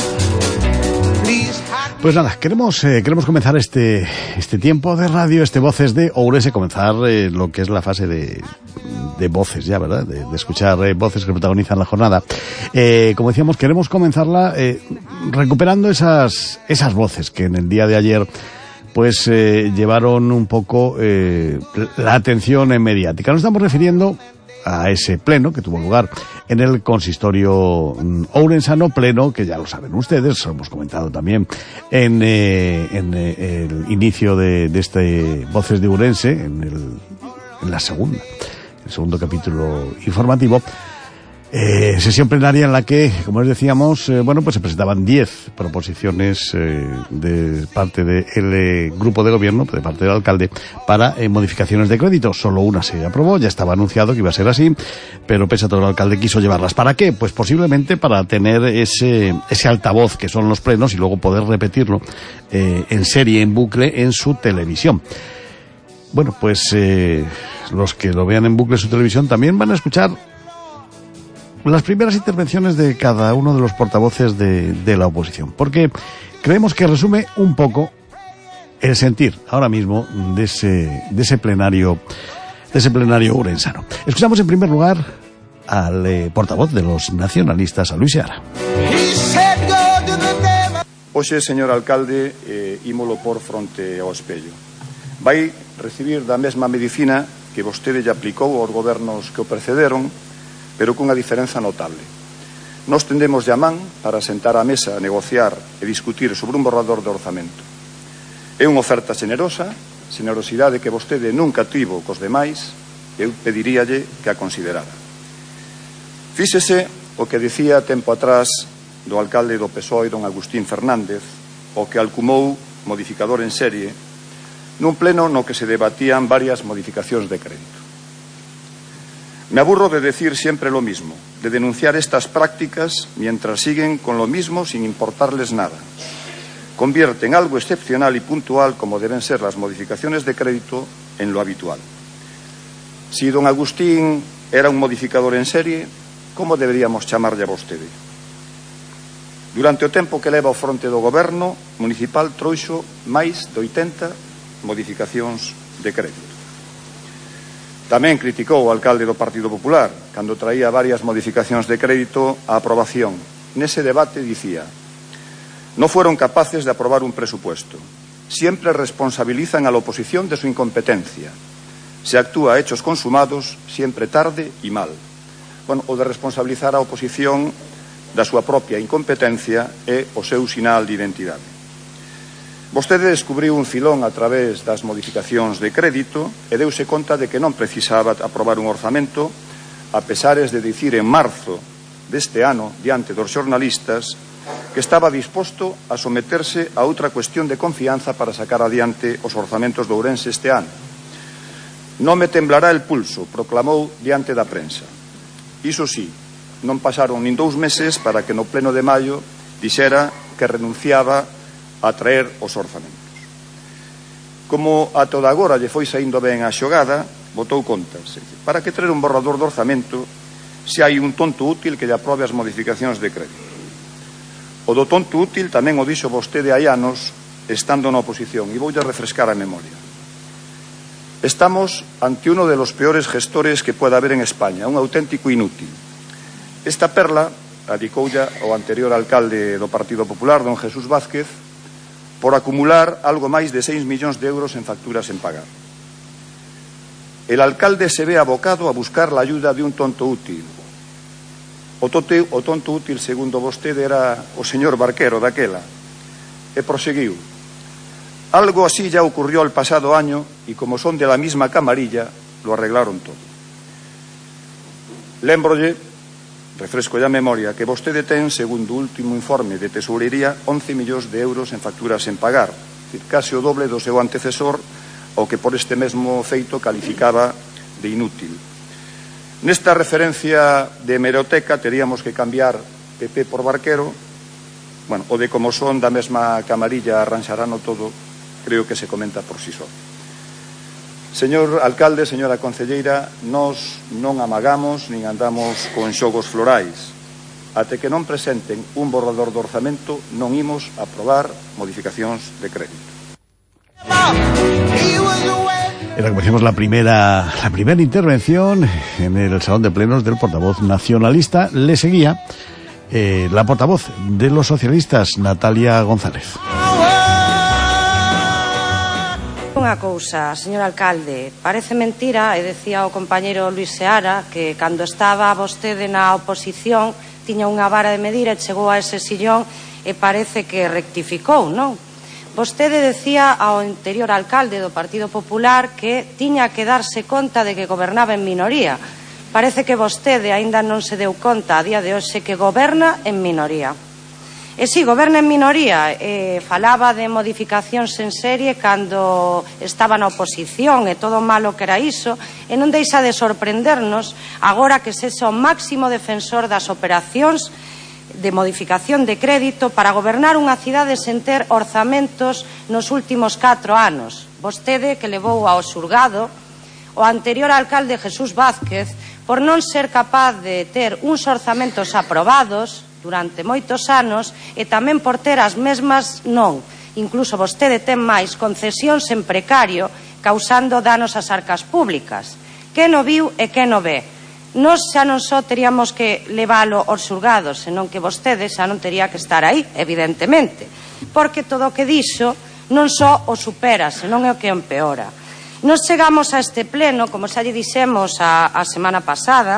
Pues nada, queremos eh, queremos comenzar este este tiempo de radio, este Voces de Ourense, comenzar eh, lo que es la fase de, de voces ya, ¿verdad? De, de escuchar eh, voces que protagonizan la jornada. Eh, como decíamos, queremos comenzarla eh, recuperando esas esas voces que en el día de ayer pues eh, llevaron un poco eh, la atención mediática. Nos estamos refiriendo a ese pleno que tuvo lugar en el consistorio ourensano, pleno que ya lo saben ustedes, lo hemos comentado también en, eh, en eh, el inicio de, de este Voces de Ourense, en, el, en la segunda, el segundo capítulo informativo, Eh, sesión plenaria en la que, como les decíamos, eh, bueno, pues se presentaban diez proposiciones eh, de parte del eh, grupo de gobierno, de parte del alcalde, para eh, modificaciones de crédito. Solo una se aprobó, ya estaba anunciado que iba a ser así, pero pese a todo el alcalde quiso llevarlas. ¿Para qué? Pues posiblemente para tener ese, ese altavoz que son los plenos y luego poder repetirlo eh, en serie, en bucle, en su televisión. Bueno, pues eh, los que lo vean en bucle en su televisión también van a escuchar las primeras intervenciones de cada uno de los portavoces de, de la oposición, porque creemos que resume un poco el sentir ahora mismo de ese, de ese plenario, de ese plenario urensano. Escuchamos en primer lugar al eh, portavoz de los nacionalistas, a Luis Seara. Hoxe, señor alcalde, eh, ímolo por fronte ao espello. Vai recibir da mesma medicina que vostede lle aplicou aos gobernos que o precederon, pero cunha diferenza notable. Nos tendemos a man para sentar á mesa, negociar e discutir sobre un borrador de orzamento. É unha oferta generosa, generosidade que vostede nunca tivo cos demais, eu pediríalle que a considerara. Fíxese o que dicía tempo atrás do alcalde do P S O E, don Agustín Fernández, o que alcumou modificador en serie, nun pleno no que se debatían varias modificacións de crédito. Me aburro de decir siempre lo mismo, de denunciar estas prácticas mientras siguen con lo mismo sin importarles nada. Convierten algo excepcional y puntual, como deben ser las modificaciones de crédito, en lo habitual. Si don Agustín era un modificador en serie, como deberíamos chamarlle a vostede? Durante o tempo que leva ao fronte do goberno municipal trouxo máis de oitenta modificacións de crédito. Tamén criticou o alcalde do Partido Popular cando traía varias modificacións de crédito á aprobación. Nese debate dicía: no fueron capaces de aprobar un presupuesto. Siempre responsabilizan a la oposición de su incompetencia. Se actúa a hechos consumados siempre tarde y mal. Bueno, o de responsabilizar a oposición da súa propia incompetencia é o seu sinal de identidade. Vostede descubriu un filón a través das modificacións de crédito e deuse conta de que non precisaba aprobar un orzamento, a pesares de dicir en marzo deste ano, diante dos xornalistas, que estaba disposto a someterse a outra cuestión de confianza para sacar adiante os orzamentos de Ourense este ano. Non me temblará el pulso, proclamou diante da prensa. Iso sí, non pasaron nin dous meses para que no pleno de maio dixera que renunciaba a traer os orzamentos. Como a toda agora lle foi saindo ben a xogada, botou contas. Para que traer un borrador de orzamento se hai un tonto útil que lle aprobe as modificacións de crédito? O do tonto útil tamén o dixo vostede hai anos estando na oposición, e voulle refrescar a memoria. Estamos ante uno de los peores gestores que pueda haber en España, un auténtico inútil. Esta perla adicoulla o anterior alcalde do Partido Popular, don Jesús Vázquez, por acumular algo máis de seis millóns de euros en facturas en pagar. El alcalde se ve abocado a buscar la ayuda de un tonto útil. O, tote, o tonto útil, segundo vostede, era o señor Barquero daquela. E proseguiu. Algo así ya ocurrió el pasado año y como son de la misma camarilla, lo arreglaron todo. Lémbrolle, refresco ya memoria, que vostede ten, segundo o último informe de Tesourería, once millóns de euros en facturas en pagar, case o doble do seu antecesor, o que por este mesmo feito calificaba de inútil. Nesta referencia de hemeroteca teríamos que cambiar P P por Barquero. Bueno, o de como son da mesma camarilla arranxarano todo, creo que se comenta por si só. Señor alcalde, señora concelleira, nós non amagamos nin andamos con xogos florais. Até que non presenten un borrador de orzamento, non imos aprobar modificacións de crédito. Era, como decíamos, la primera, la primera intervención en el salón de plenos del portavoz nacionalista. Le seguía eh, la portavoz de los socialistas, Natalia González. Unha cousa, señor alcalde, parece mentira, e decía o compañeiro Luis Seara, que cando estaba vostede na oposición tiña unha vara de medir e chegou a ese sillón e parece que rectificou, non? Vostede decía ao anterior alcalde do Partido Popular que tiña que darse conta de que gobernaba en minoría. Parece que vostede aínda non se deu conta a día de hoxe que goberna en minoría. E si, goberna en minoría, eh, falaba de modificacións en serie cando estaba na oposición e todo malo que era iso, e non deixa de sorprendernos agora que sexa o máximo defensor das operacións de modificación de crédito para gobernar unha cidade sen ter orzamentos nos últimos catro anos. Vostede que levou ao xulgado o anterior alcalde Jesús Vázquez por non ser capaz de ter uns orzamentos aprobados durante moitos anos e tamén por ter as mesmas non. Incluso vostede ten máis concesións en precario causando danos ás arcas públicas. Que no viu e que no ve. Nos xa non só teríamos que leválo aos xulgados, senón que vostede xa non tería que estar aí, evidentemente, porque todo o que dixo non só o supera, senón é o que empeora. Nos chegamos a este pleno, como xa lle dixemos a, a semana pasada,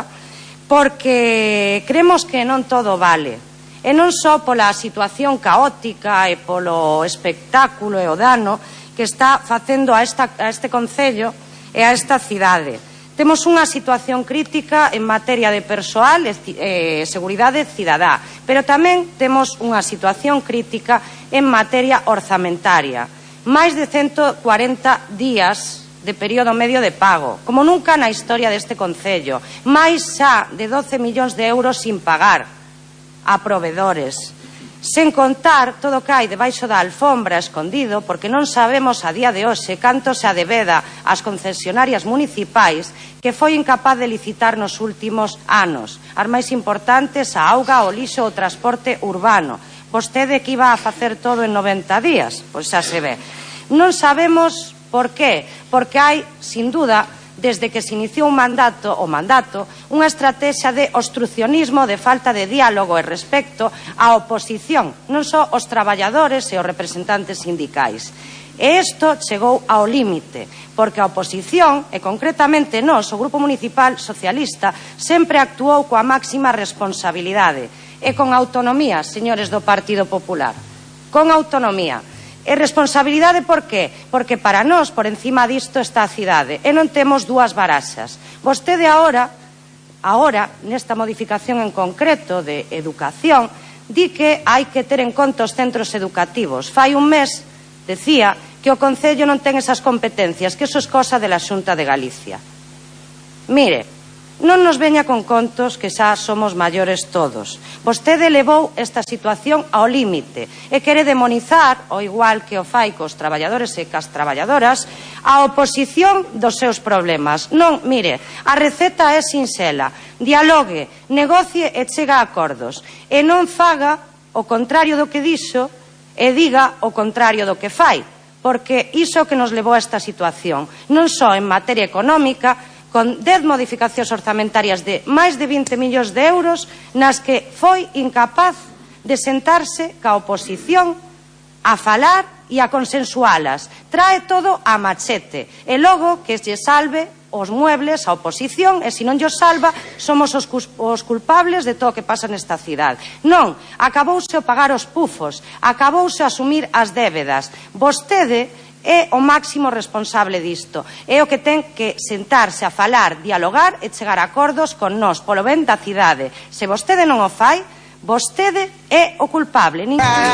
porque creemos que non todo vale. E non só pola situación caótica e polo espectáculo e o dano que está facendo a, esta, a este concello e a esta cidade. Temos unha situación crítica en materia de persoal e eh, seguridade cidadá, pero tamén temos unha situación crítica en materia orzamentaria. Máis de ciento cuarenta días de período medio de pago, como nunca na historia deste concello, máis xa de doce millóns de euros sin pagar a provedores, sen contar todo o que hai debaixo da alfombra escondido, porque non sabemos a día de hoxe canto se adebeda ás concesionarias municipais que foi incapaz de licitar nos últimos anos, as máis importantes, a auga, o lixo, o transporte urbano. Vostede que iba a facer todo en noventa días, pois xa se ve. Non sabemos por qué, porque hai, sin duda, desde que se iniciou un mandato, o mandato, unha estrategia de obstrucionismo, de falta de diálogo e respecto á oposición, non só os traballadores e os representantes sindicais. E isto chegou ao límite, porque a oposición, e concretamente nós, o Grupo Municipal Socialista, sempre actuou coa máxima responsabilidade e con autonomía, señores do Partido Popular, con autonomía. E responsabilidade por qué? Porque para nós, por encima disto, está a cidade. E non temos dúas baraxas. Vostede agora, agora, nesta modificación en concreto de educación, di que hai que ter en conta os centros educativos. Fai un mes, decía, que o Concello non ten esas competencias, que eso é cosa de la Xunta de Galicia. Mire, non nos veña con contos que xa somos maiores todos. Vostede levou esta situación ao límite e quere demonizar, ao igual que o fai cos traballadores e cas traballadoras, a oposición dos seus problemas. Non, mire, a receta é sinxela. Dialogue, negocie e chega a acordos. E non faga o contrario do que dixo e diga o contrario do que fai. Porque iso que nos levou a esta situación, non só en materia económica, con dez modificacións orzamentarias de máis de vinte millóns de euros nas que foi incapaz de sentarse ca oposición a falar e a consensualas. Trae todo a machete e logo que lle salve os muebles a oposición e se non llos salva somos os, os culpables de todo o que pasa nesta cidade. Non, acabouse o pagar os pufos, acabouse a asumir as débedas. Vostede é o máximo responsable disto. É o que ten que sentarse a falar, dialogar e chegar a acordos con nós, polo ben da cidade. Se vostede non o fai, vostede é o culpable.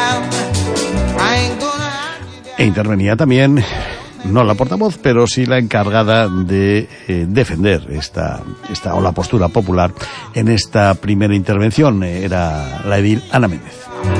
E intervenía también, no la portavoz, pero sí la encargada de eh, defender esta, esta o la postura popular en esta primera intervención. Era la edil Ana Méndez.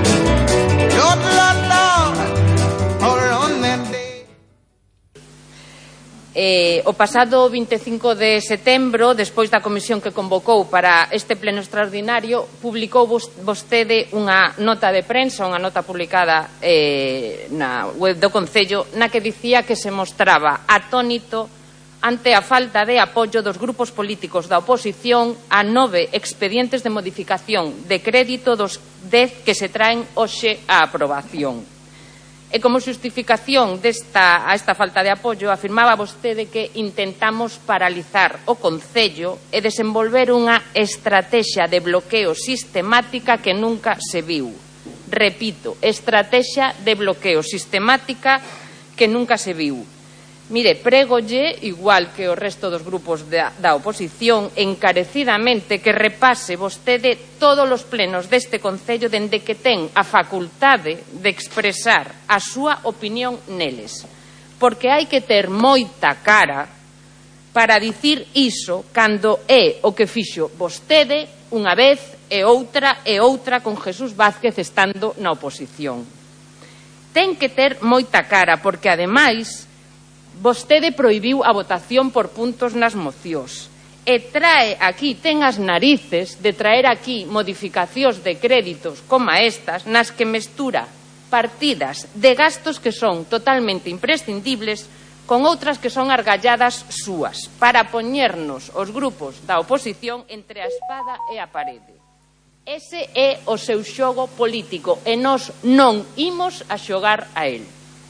Eh, o pasado vinte e cinco de setembro, despois da comisión que convocou para este pleno extraordinario, publicou vostede unha nota de prensa, unha nota publicada eh, na web do Concello, na que dicía que se mostraba atónito ante a falta de apoio dos grupos políticos da oposición a nove expedientes de modificación de crédito dos dez que se traen hoxe á aprobación. E como xustificación desta, a esta falta de apoio, afirmaba vostede que intentamos paralizar o Concello e desenvolver unha estrategia de bloqueo sistemática que nunca se viu. Repito, estrategia de bloqueo sistemática que nunca se viu. Mire, prégolle, igual que o resto dos grupos da, da oposición, encarecidamente que repase vostede todos os plenos deste Concello dende que ten a facultade de expresar a súa opinión neles. Porque hai que ter moita cara para dicir iso cando é o que fixo vostede unha vez e outra e outra con Jesús Vázquez estando na oposición. Ten que ter moita cara porque, ademais, vostede prohibiu a votación por puntos nas mocións e trae aquí, ten as narices de traer aquí modificacións de créditos como estas nas que mestura partidas de gastos que son totalmente imprescindibles con outras que son argalladas súas para poñernos os grupos da oposición entre a espada e a parede. Ese é o seu xogo político e nós non imos a xogar a él.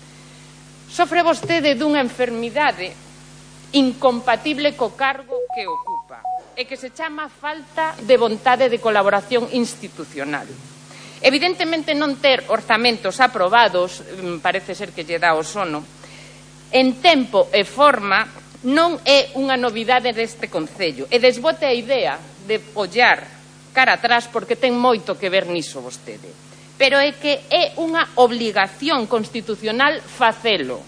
Sofre vostede dunha enfermidade incompatible co cargo que ocupa e que se chama falta de vontade de colaboración institucional. Evidentemente non ter orzamentos aprobados, parece ser que lle dá o sono, en tempo e forma non é unha novidade deste Concello e desbote a idea de ollar cara atrás porque ten moito que ver niso vostede. Pero é que é unha obligación constitucional facelo.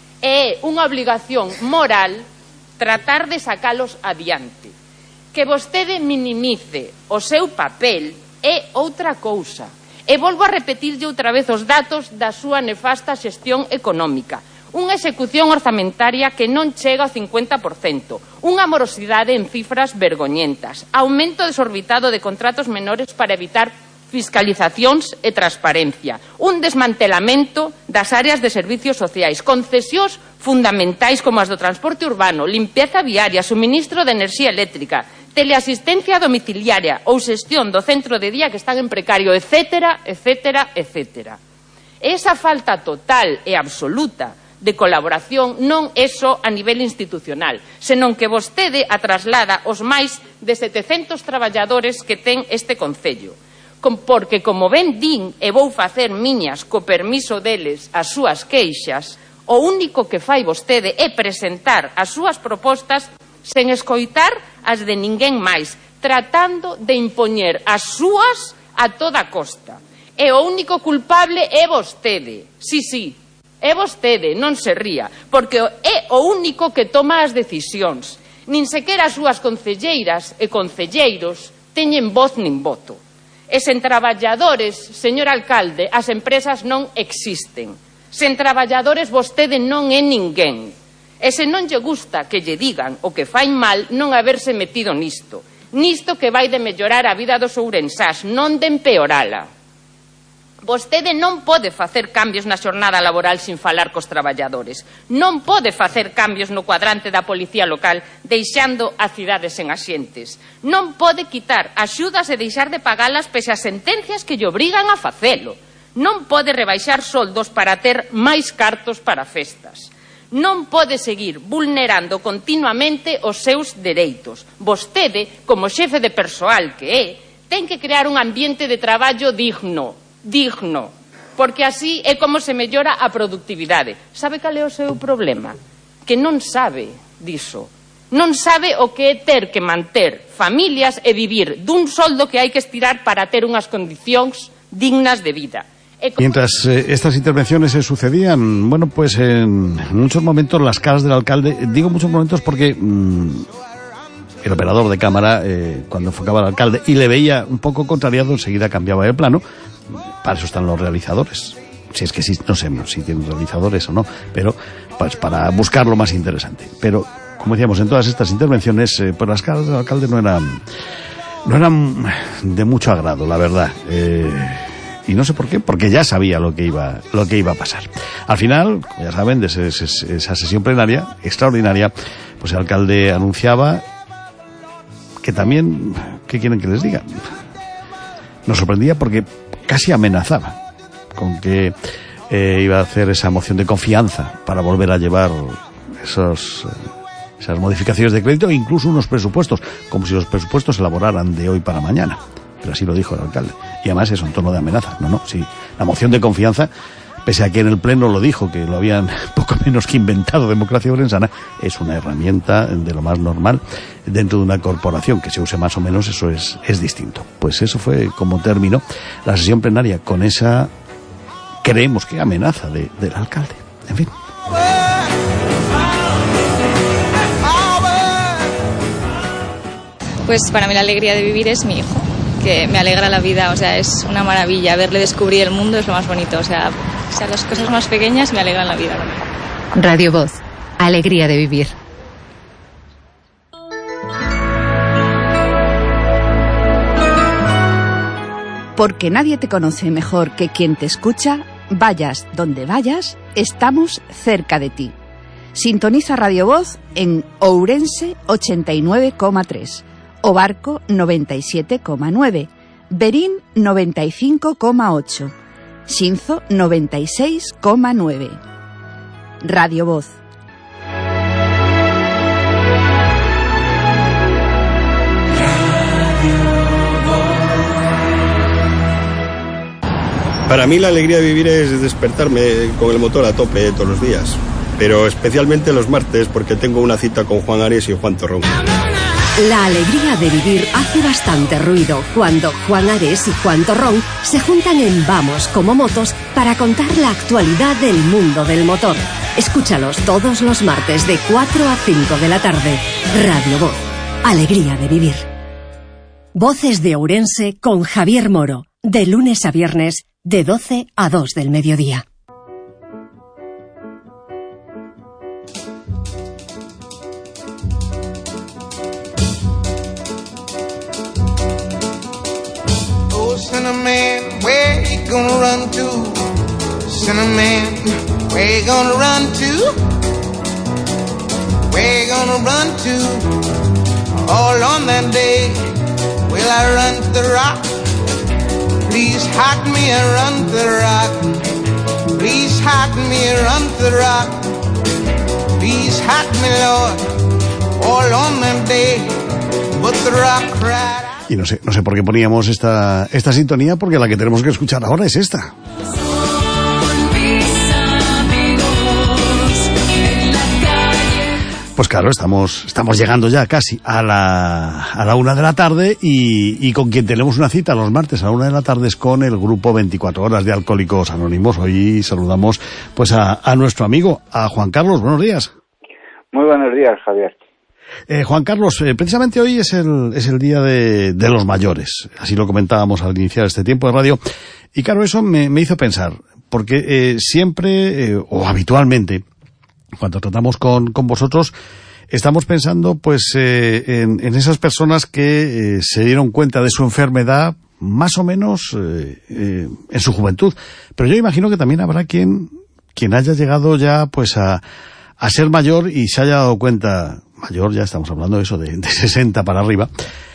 É unha obligación moral tratar de sacalos adiante. Que vostede minimice o seu papel é outra cousa. E volvo a repetirlle outra vez os datos da súa nefasta xestión económica. Unha execución orzamentaria que non chega ao cincuenta por cento, unha morosidade en cifras vergoñentas, aumento desorbitado de contratos menores para evitar fiscalizacións e transparencia, un desmantelamento das áreas de servicios sociais, concesións fundamentais como as do transporte urbano, limpeza viaria, suministro de enerxía eléctrica, teleasistencia domiciliaria ou xestión do centro de día que están en precario, etcétera, etcétera, etcétera. Esa falta total e absoluta de colaboración non é só a nivel institucional, senón que vostede a traslada os máis de setecentos traballadores que ten este Concello. Porque, como ben din, e vou facer miñas co permiso deles as súas queixas, o único que fai vostede é presentar as súas propostas sen escoitar as de ninguén máis, tratando de impoñer as súas a toda costa. E o único culpable é vostede. Sí, sí, é vostede, non se ría, porque é o único que toma as decisións. Nin sequera as súas concelleiras e concelleiros teñen voz nin voto. E sen traballadores, señor alcalde, as empresas non existen. Sen traballadores vostede non é ninguén. E se non lle gusta que lle digan o que fai mal non haberse metido nisto. Nisto que vai de mellorar a vida dos ourensás, non de empeorala. Vostede non pode facer cambios na xornada laboral sin falar cos traballadores. Non pode facer cambios no cuadrante da policía local deixando a cidade sen axentes. Non pode quitar axudas e deixar de pagalas pese a sentencias que lle obrigan a facelo. Non pode rebaixar soldos para ter máis cartos para festas. Non pode seguir vulnerando continuamente os seus dereitos. Vostede, como xefe de persoal que é, ten que crear un ambiente de traballo digno. digno, porque así é como se mellora a productividade. Sabe cal é o seu problema? Que non sabe diso. Non sabe o que é ter que manter familias e vivir dun soldo que hai que estirar para ter unhas condicións dignas de vida. Mientras eh, estas intervenciones se sucedían, bueno, pues en muchos momentos las caras del alcalde, digo muchos momentos porque mmm, el operador de cámara, eh, cuando enfocaba al alcalde y le veía un poco contrariado, enseguida cambiaba de plano. Para eso están los realizadores. Si es que sí, no sé si tienen realizadores o no, pero pues para buscar lo más interesante. Pero, como decíamos, en todas estas intervenciones, eh, pues las caras del alcalde no eran, no eran de mucho agrado, la verdad. Eh, y no sé por qué, porque ya sabía lo que iba, lo que iba a pasar. Al final, como ya saben, de ese, ese, esa sesión plenaria extraordinaria, pues el alcalde anunciaba que también, ¿qué quieren que les diga? Nos sorprendía porque casi amenazaba con que eh, iba a hacer esa moción de confianza para volver a llevar esos, eh, esas modificaciones de crédito e incluso unos presupuestos, como si los presupuestos se elaboraran de hoy para mañana. Pero así lo dijo el alcalde. Y además es un tono de amenaza. No, no, sí. La moción de confianza pese a que en el Pleno lo dijo, que lo habían poco menos que inventado Democracia Orensana, es una herramienta de lo más normal dentro de una corporación. Que se use más o menos, eso es, es distinto. Pues eso fue como terminó la sesión plenaria, con esa, creemos que amenaza de, del alcalde. En fin. Pues para mí la alegría de vivir es mi hijo, que me alegra la vida, o sea, es una maravilla. Verle descubrir el mundo es lo más bonito, o sea, o sea las cosas más pequeñas me alegran la vida. Radio Voz, alegría de vivir. Porque nadie te conoce mejor que quien te escucha, vayas donde vayas, estamos cerca de ti. Sintoniza Radio Voz en Ourense ochenta y nueve coma tres. Obarco noventa y siete coma nueve, Berín noventa y cinco coma ocho, Xinzo noventa y seis coma nueve. Radio Voz. Para mí la alegría de vivir es despertarme con el motor a tope todos los días, pero especialmente los martes porque tengo una cita con Juan Ares y Juan Torrón. La alegría de vivir hace bastante ruido cuando Juan Ares y Juan Torrón se juntan en Vamos como Motos para contar la actualidad del mundo del motor. Escúchalos todos los martes de cuatro a cinco de la tarde. Radio Voz. Alegría de vivir. Voces de Ourense con Javier Moro. De lunes a viernes, de doce a dos del mediodía. Cinnamon, where you gonna run to? Cinnamon, where you gonna run to? Where you gonna run to? All on that day, will I run to the rock? Please hide me and run to the rock. Please hide me and run to the rock. Please hide me, Lord, all on that day, but the rock cried. Y no sé, no sé por qué poníamos esta, esta sintonía, porque la que tenemos que escuchar ahora es esta. Pues claro, estamos, estamos llegando ya casi a la, a la una de la tarde y, y con quien tenemos una cita los martes a la una de la tarde es con el grupo veinticuatro horas de Alcohólicos Anónimos. Hoy saludamos pues a, a nuestro amigo, a Juan Carlos. Buenos días. Muy buenos días, Javier. Eh, Juan Carlos, eh, precisamente hoy es el, es el día de, de los mayores. Así lo comentábamos al iniciar este tiempo de radio. Y claro, eso me, me hizo pensar, porque eh, siempre, eh, o habitualmente, cuando tratamos con, con vosotros, estamos pensando pues eh, en, en esas personas que eh, se dieron cuenta de su enfermedad más o menos eh, eh, en su juventud. Pero yo imagino que también habrá quien, quien haya llegado ya pues a, a ser mayor y se haya dado cuenta, mayor ya estamos hablando de eso, de, de sesenta para arriba,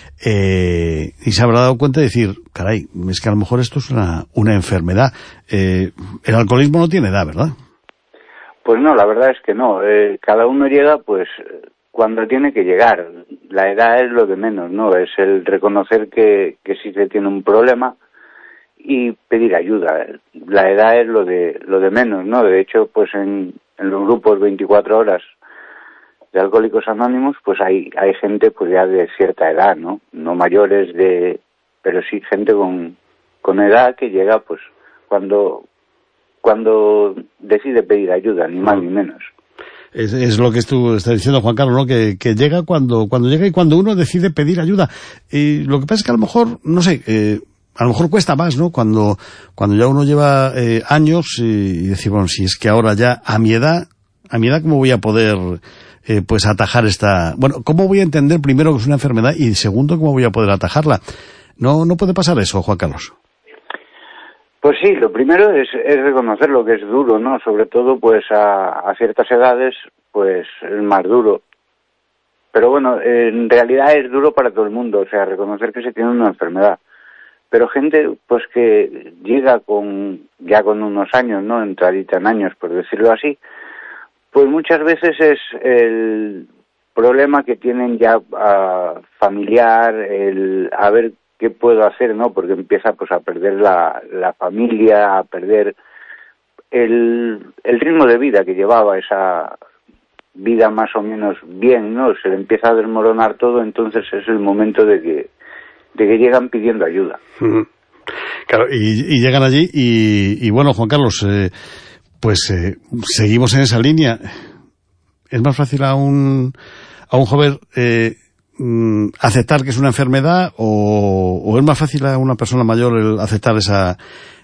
eh, y se habrá dado cuenta de decir, caray, es que a lo mejor esto es una, una enfermedad. Eh, el alcoholismo no tiene edad, ¿verdad? Pues no, la verdad es que no. Eh, cada uno llega, pues, cuando tiene que llegar. La edad es lo de menos, ¿no? Es el reconocer que, que sí se tiene un problema y pedir ayuda. La edad es lo de lo de menos, ¿no? De hecho, pues en, en los grupos veinticuatro horas de Alcohólicos Anónimos, pues hay hay gente pues ya de cierta edad, ¿no? No mayores de, pero sí gente con con edad que llega, pues, cuando cuando decide pedir ayuda, ni más ni menos. Es, es lo que tú estás diciendo, Juan Carlos, ¿no? Que, que llega cuando cuando llega y cuando uno decide pedir ayuda. Y lo que pasa es que a lo mejor, no sé, eh, a lo mejor cuesta más, ¿no? Cuando cuando ya uno lleva eh, años y, y decir, bueno, si es que ahora ya a mi edad, a mi edad, ¿cómo voy a poder eh, pues atajar esta... Bueno, ¿cómo voy a entender primero que es una enfermedad y segundo, cómo voy a poder atajarla? ¿No, no puede pasar eso, Juan Carlos? Pues sí, lo primero es, es reconocer lo que es duro, ¿no? Sobre todo, pues, a, a ciertas edades, pues, es más duro. Pero bueno, en realidad es duro para todo el mundo, o sea, reconocer que se tiene una enfermedad. Pero gente, pues, que llega con, ya con unos años, ¿no? Entradita en años, por decirlo así, pues muchas veces es el problema que tienen ya uh, familiar, el a ver qué puedo hacer, ¿no? Porque empieza pues a perder la, la familia, a perder el, el ritmo de vida que llevaba, esa vida más o menos bien, ¿no? Se le empieza a desmoronar todo, entonces es el momento de que, de que llegan pidiendo ayuda. Uh-huh. Claro, y, y llegan allí y, y bueno, Juan Carlos, eh, pues eh, seguimos en esa línea. ¿Es más fácil a un, a un joven eh, aceptar que es una enfermedad o, o es más fácil a una persona mayor el aceptar esa,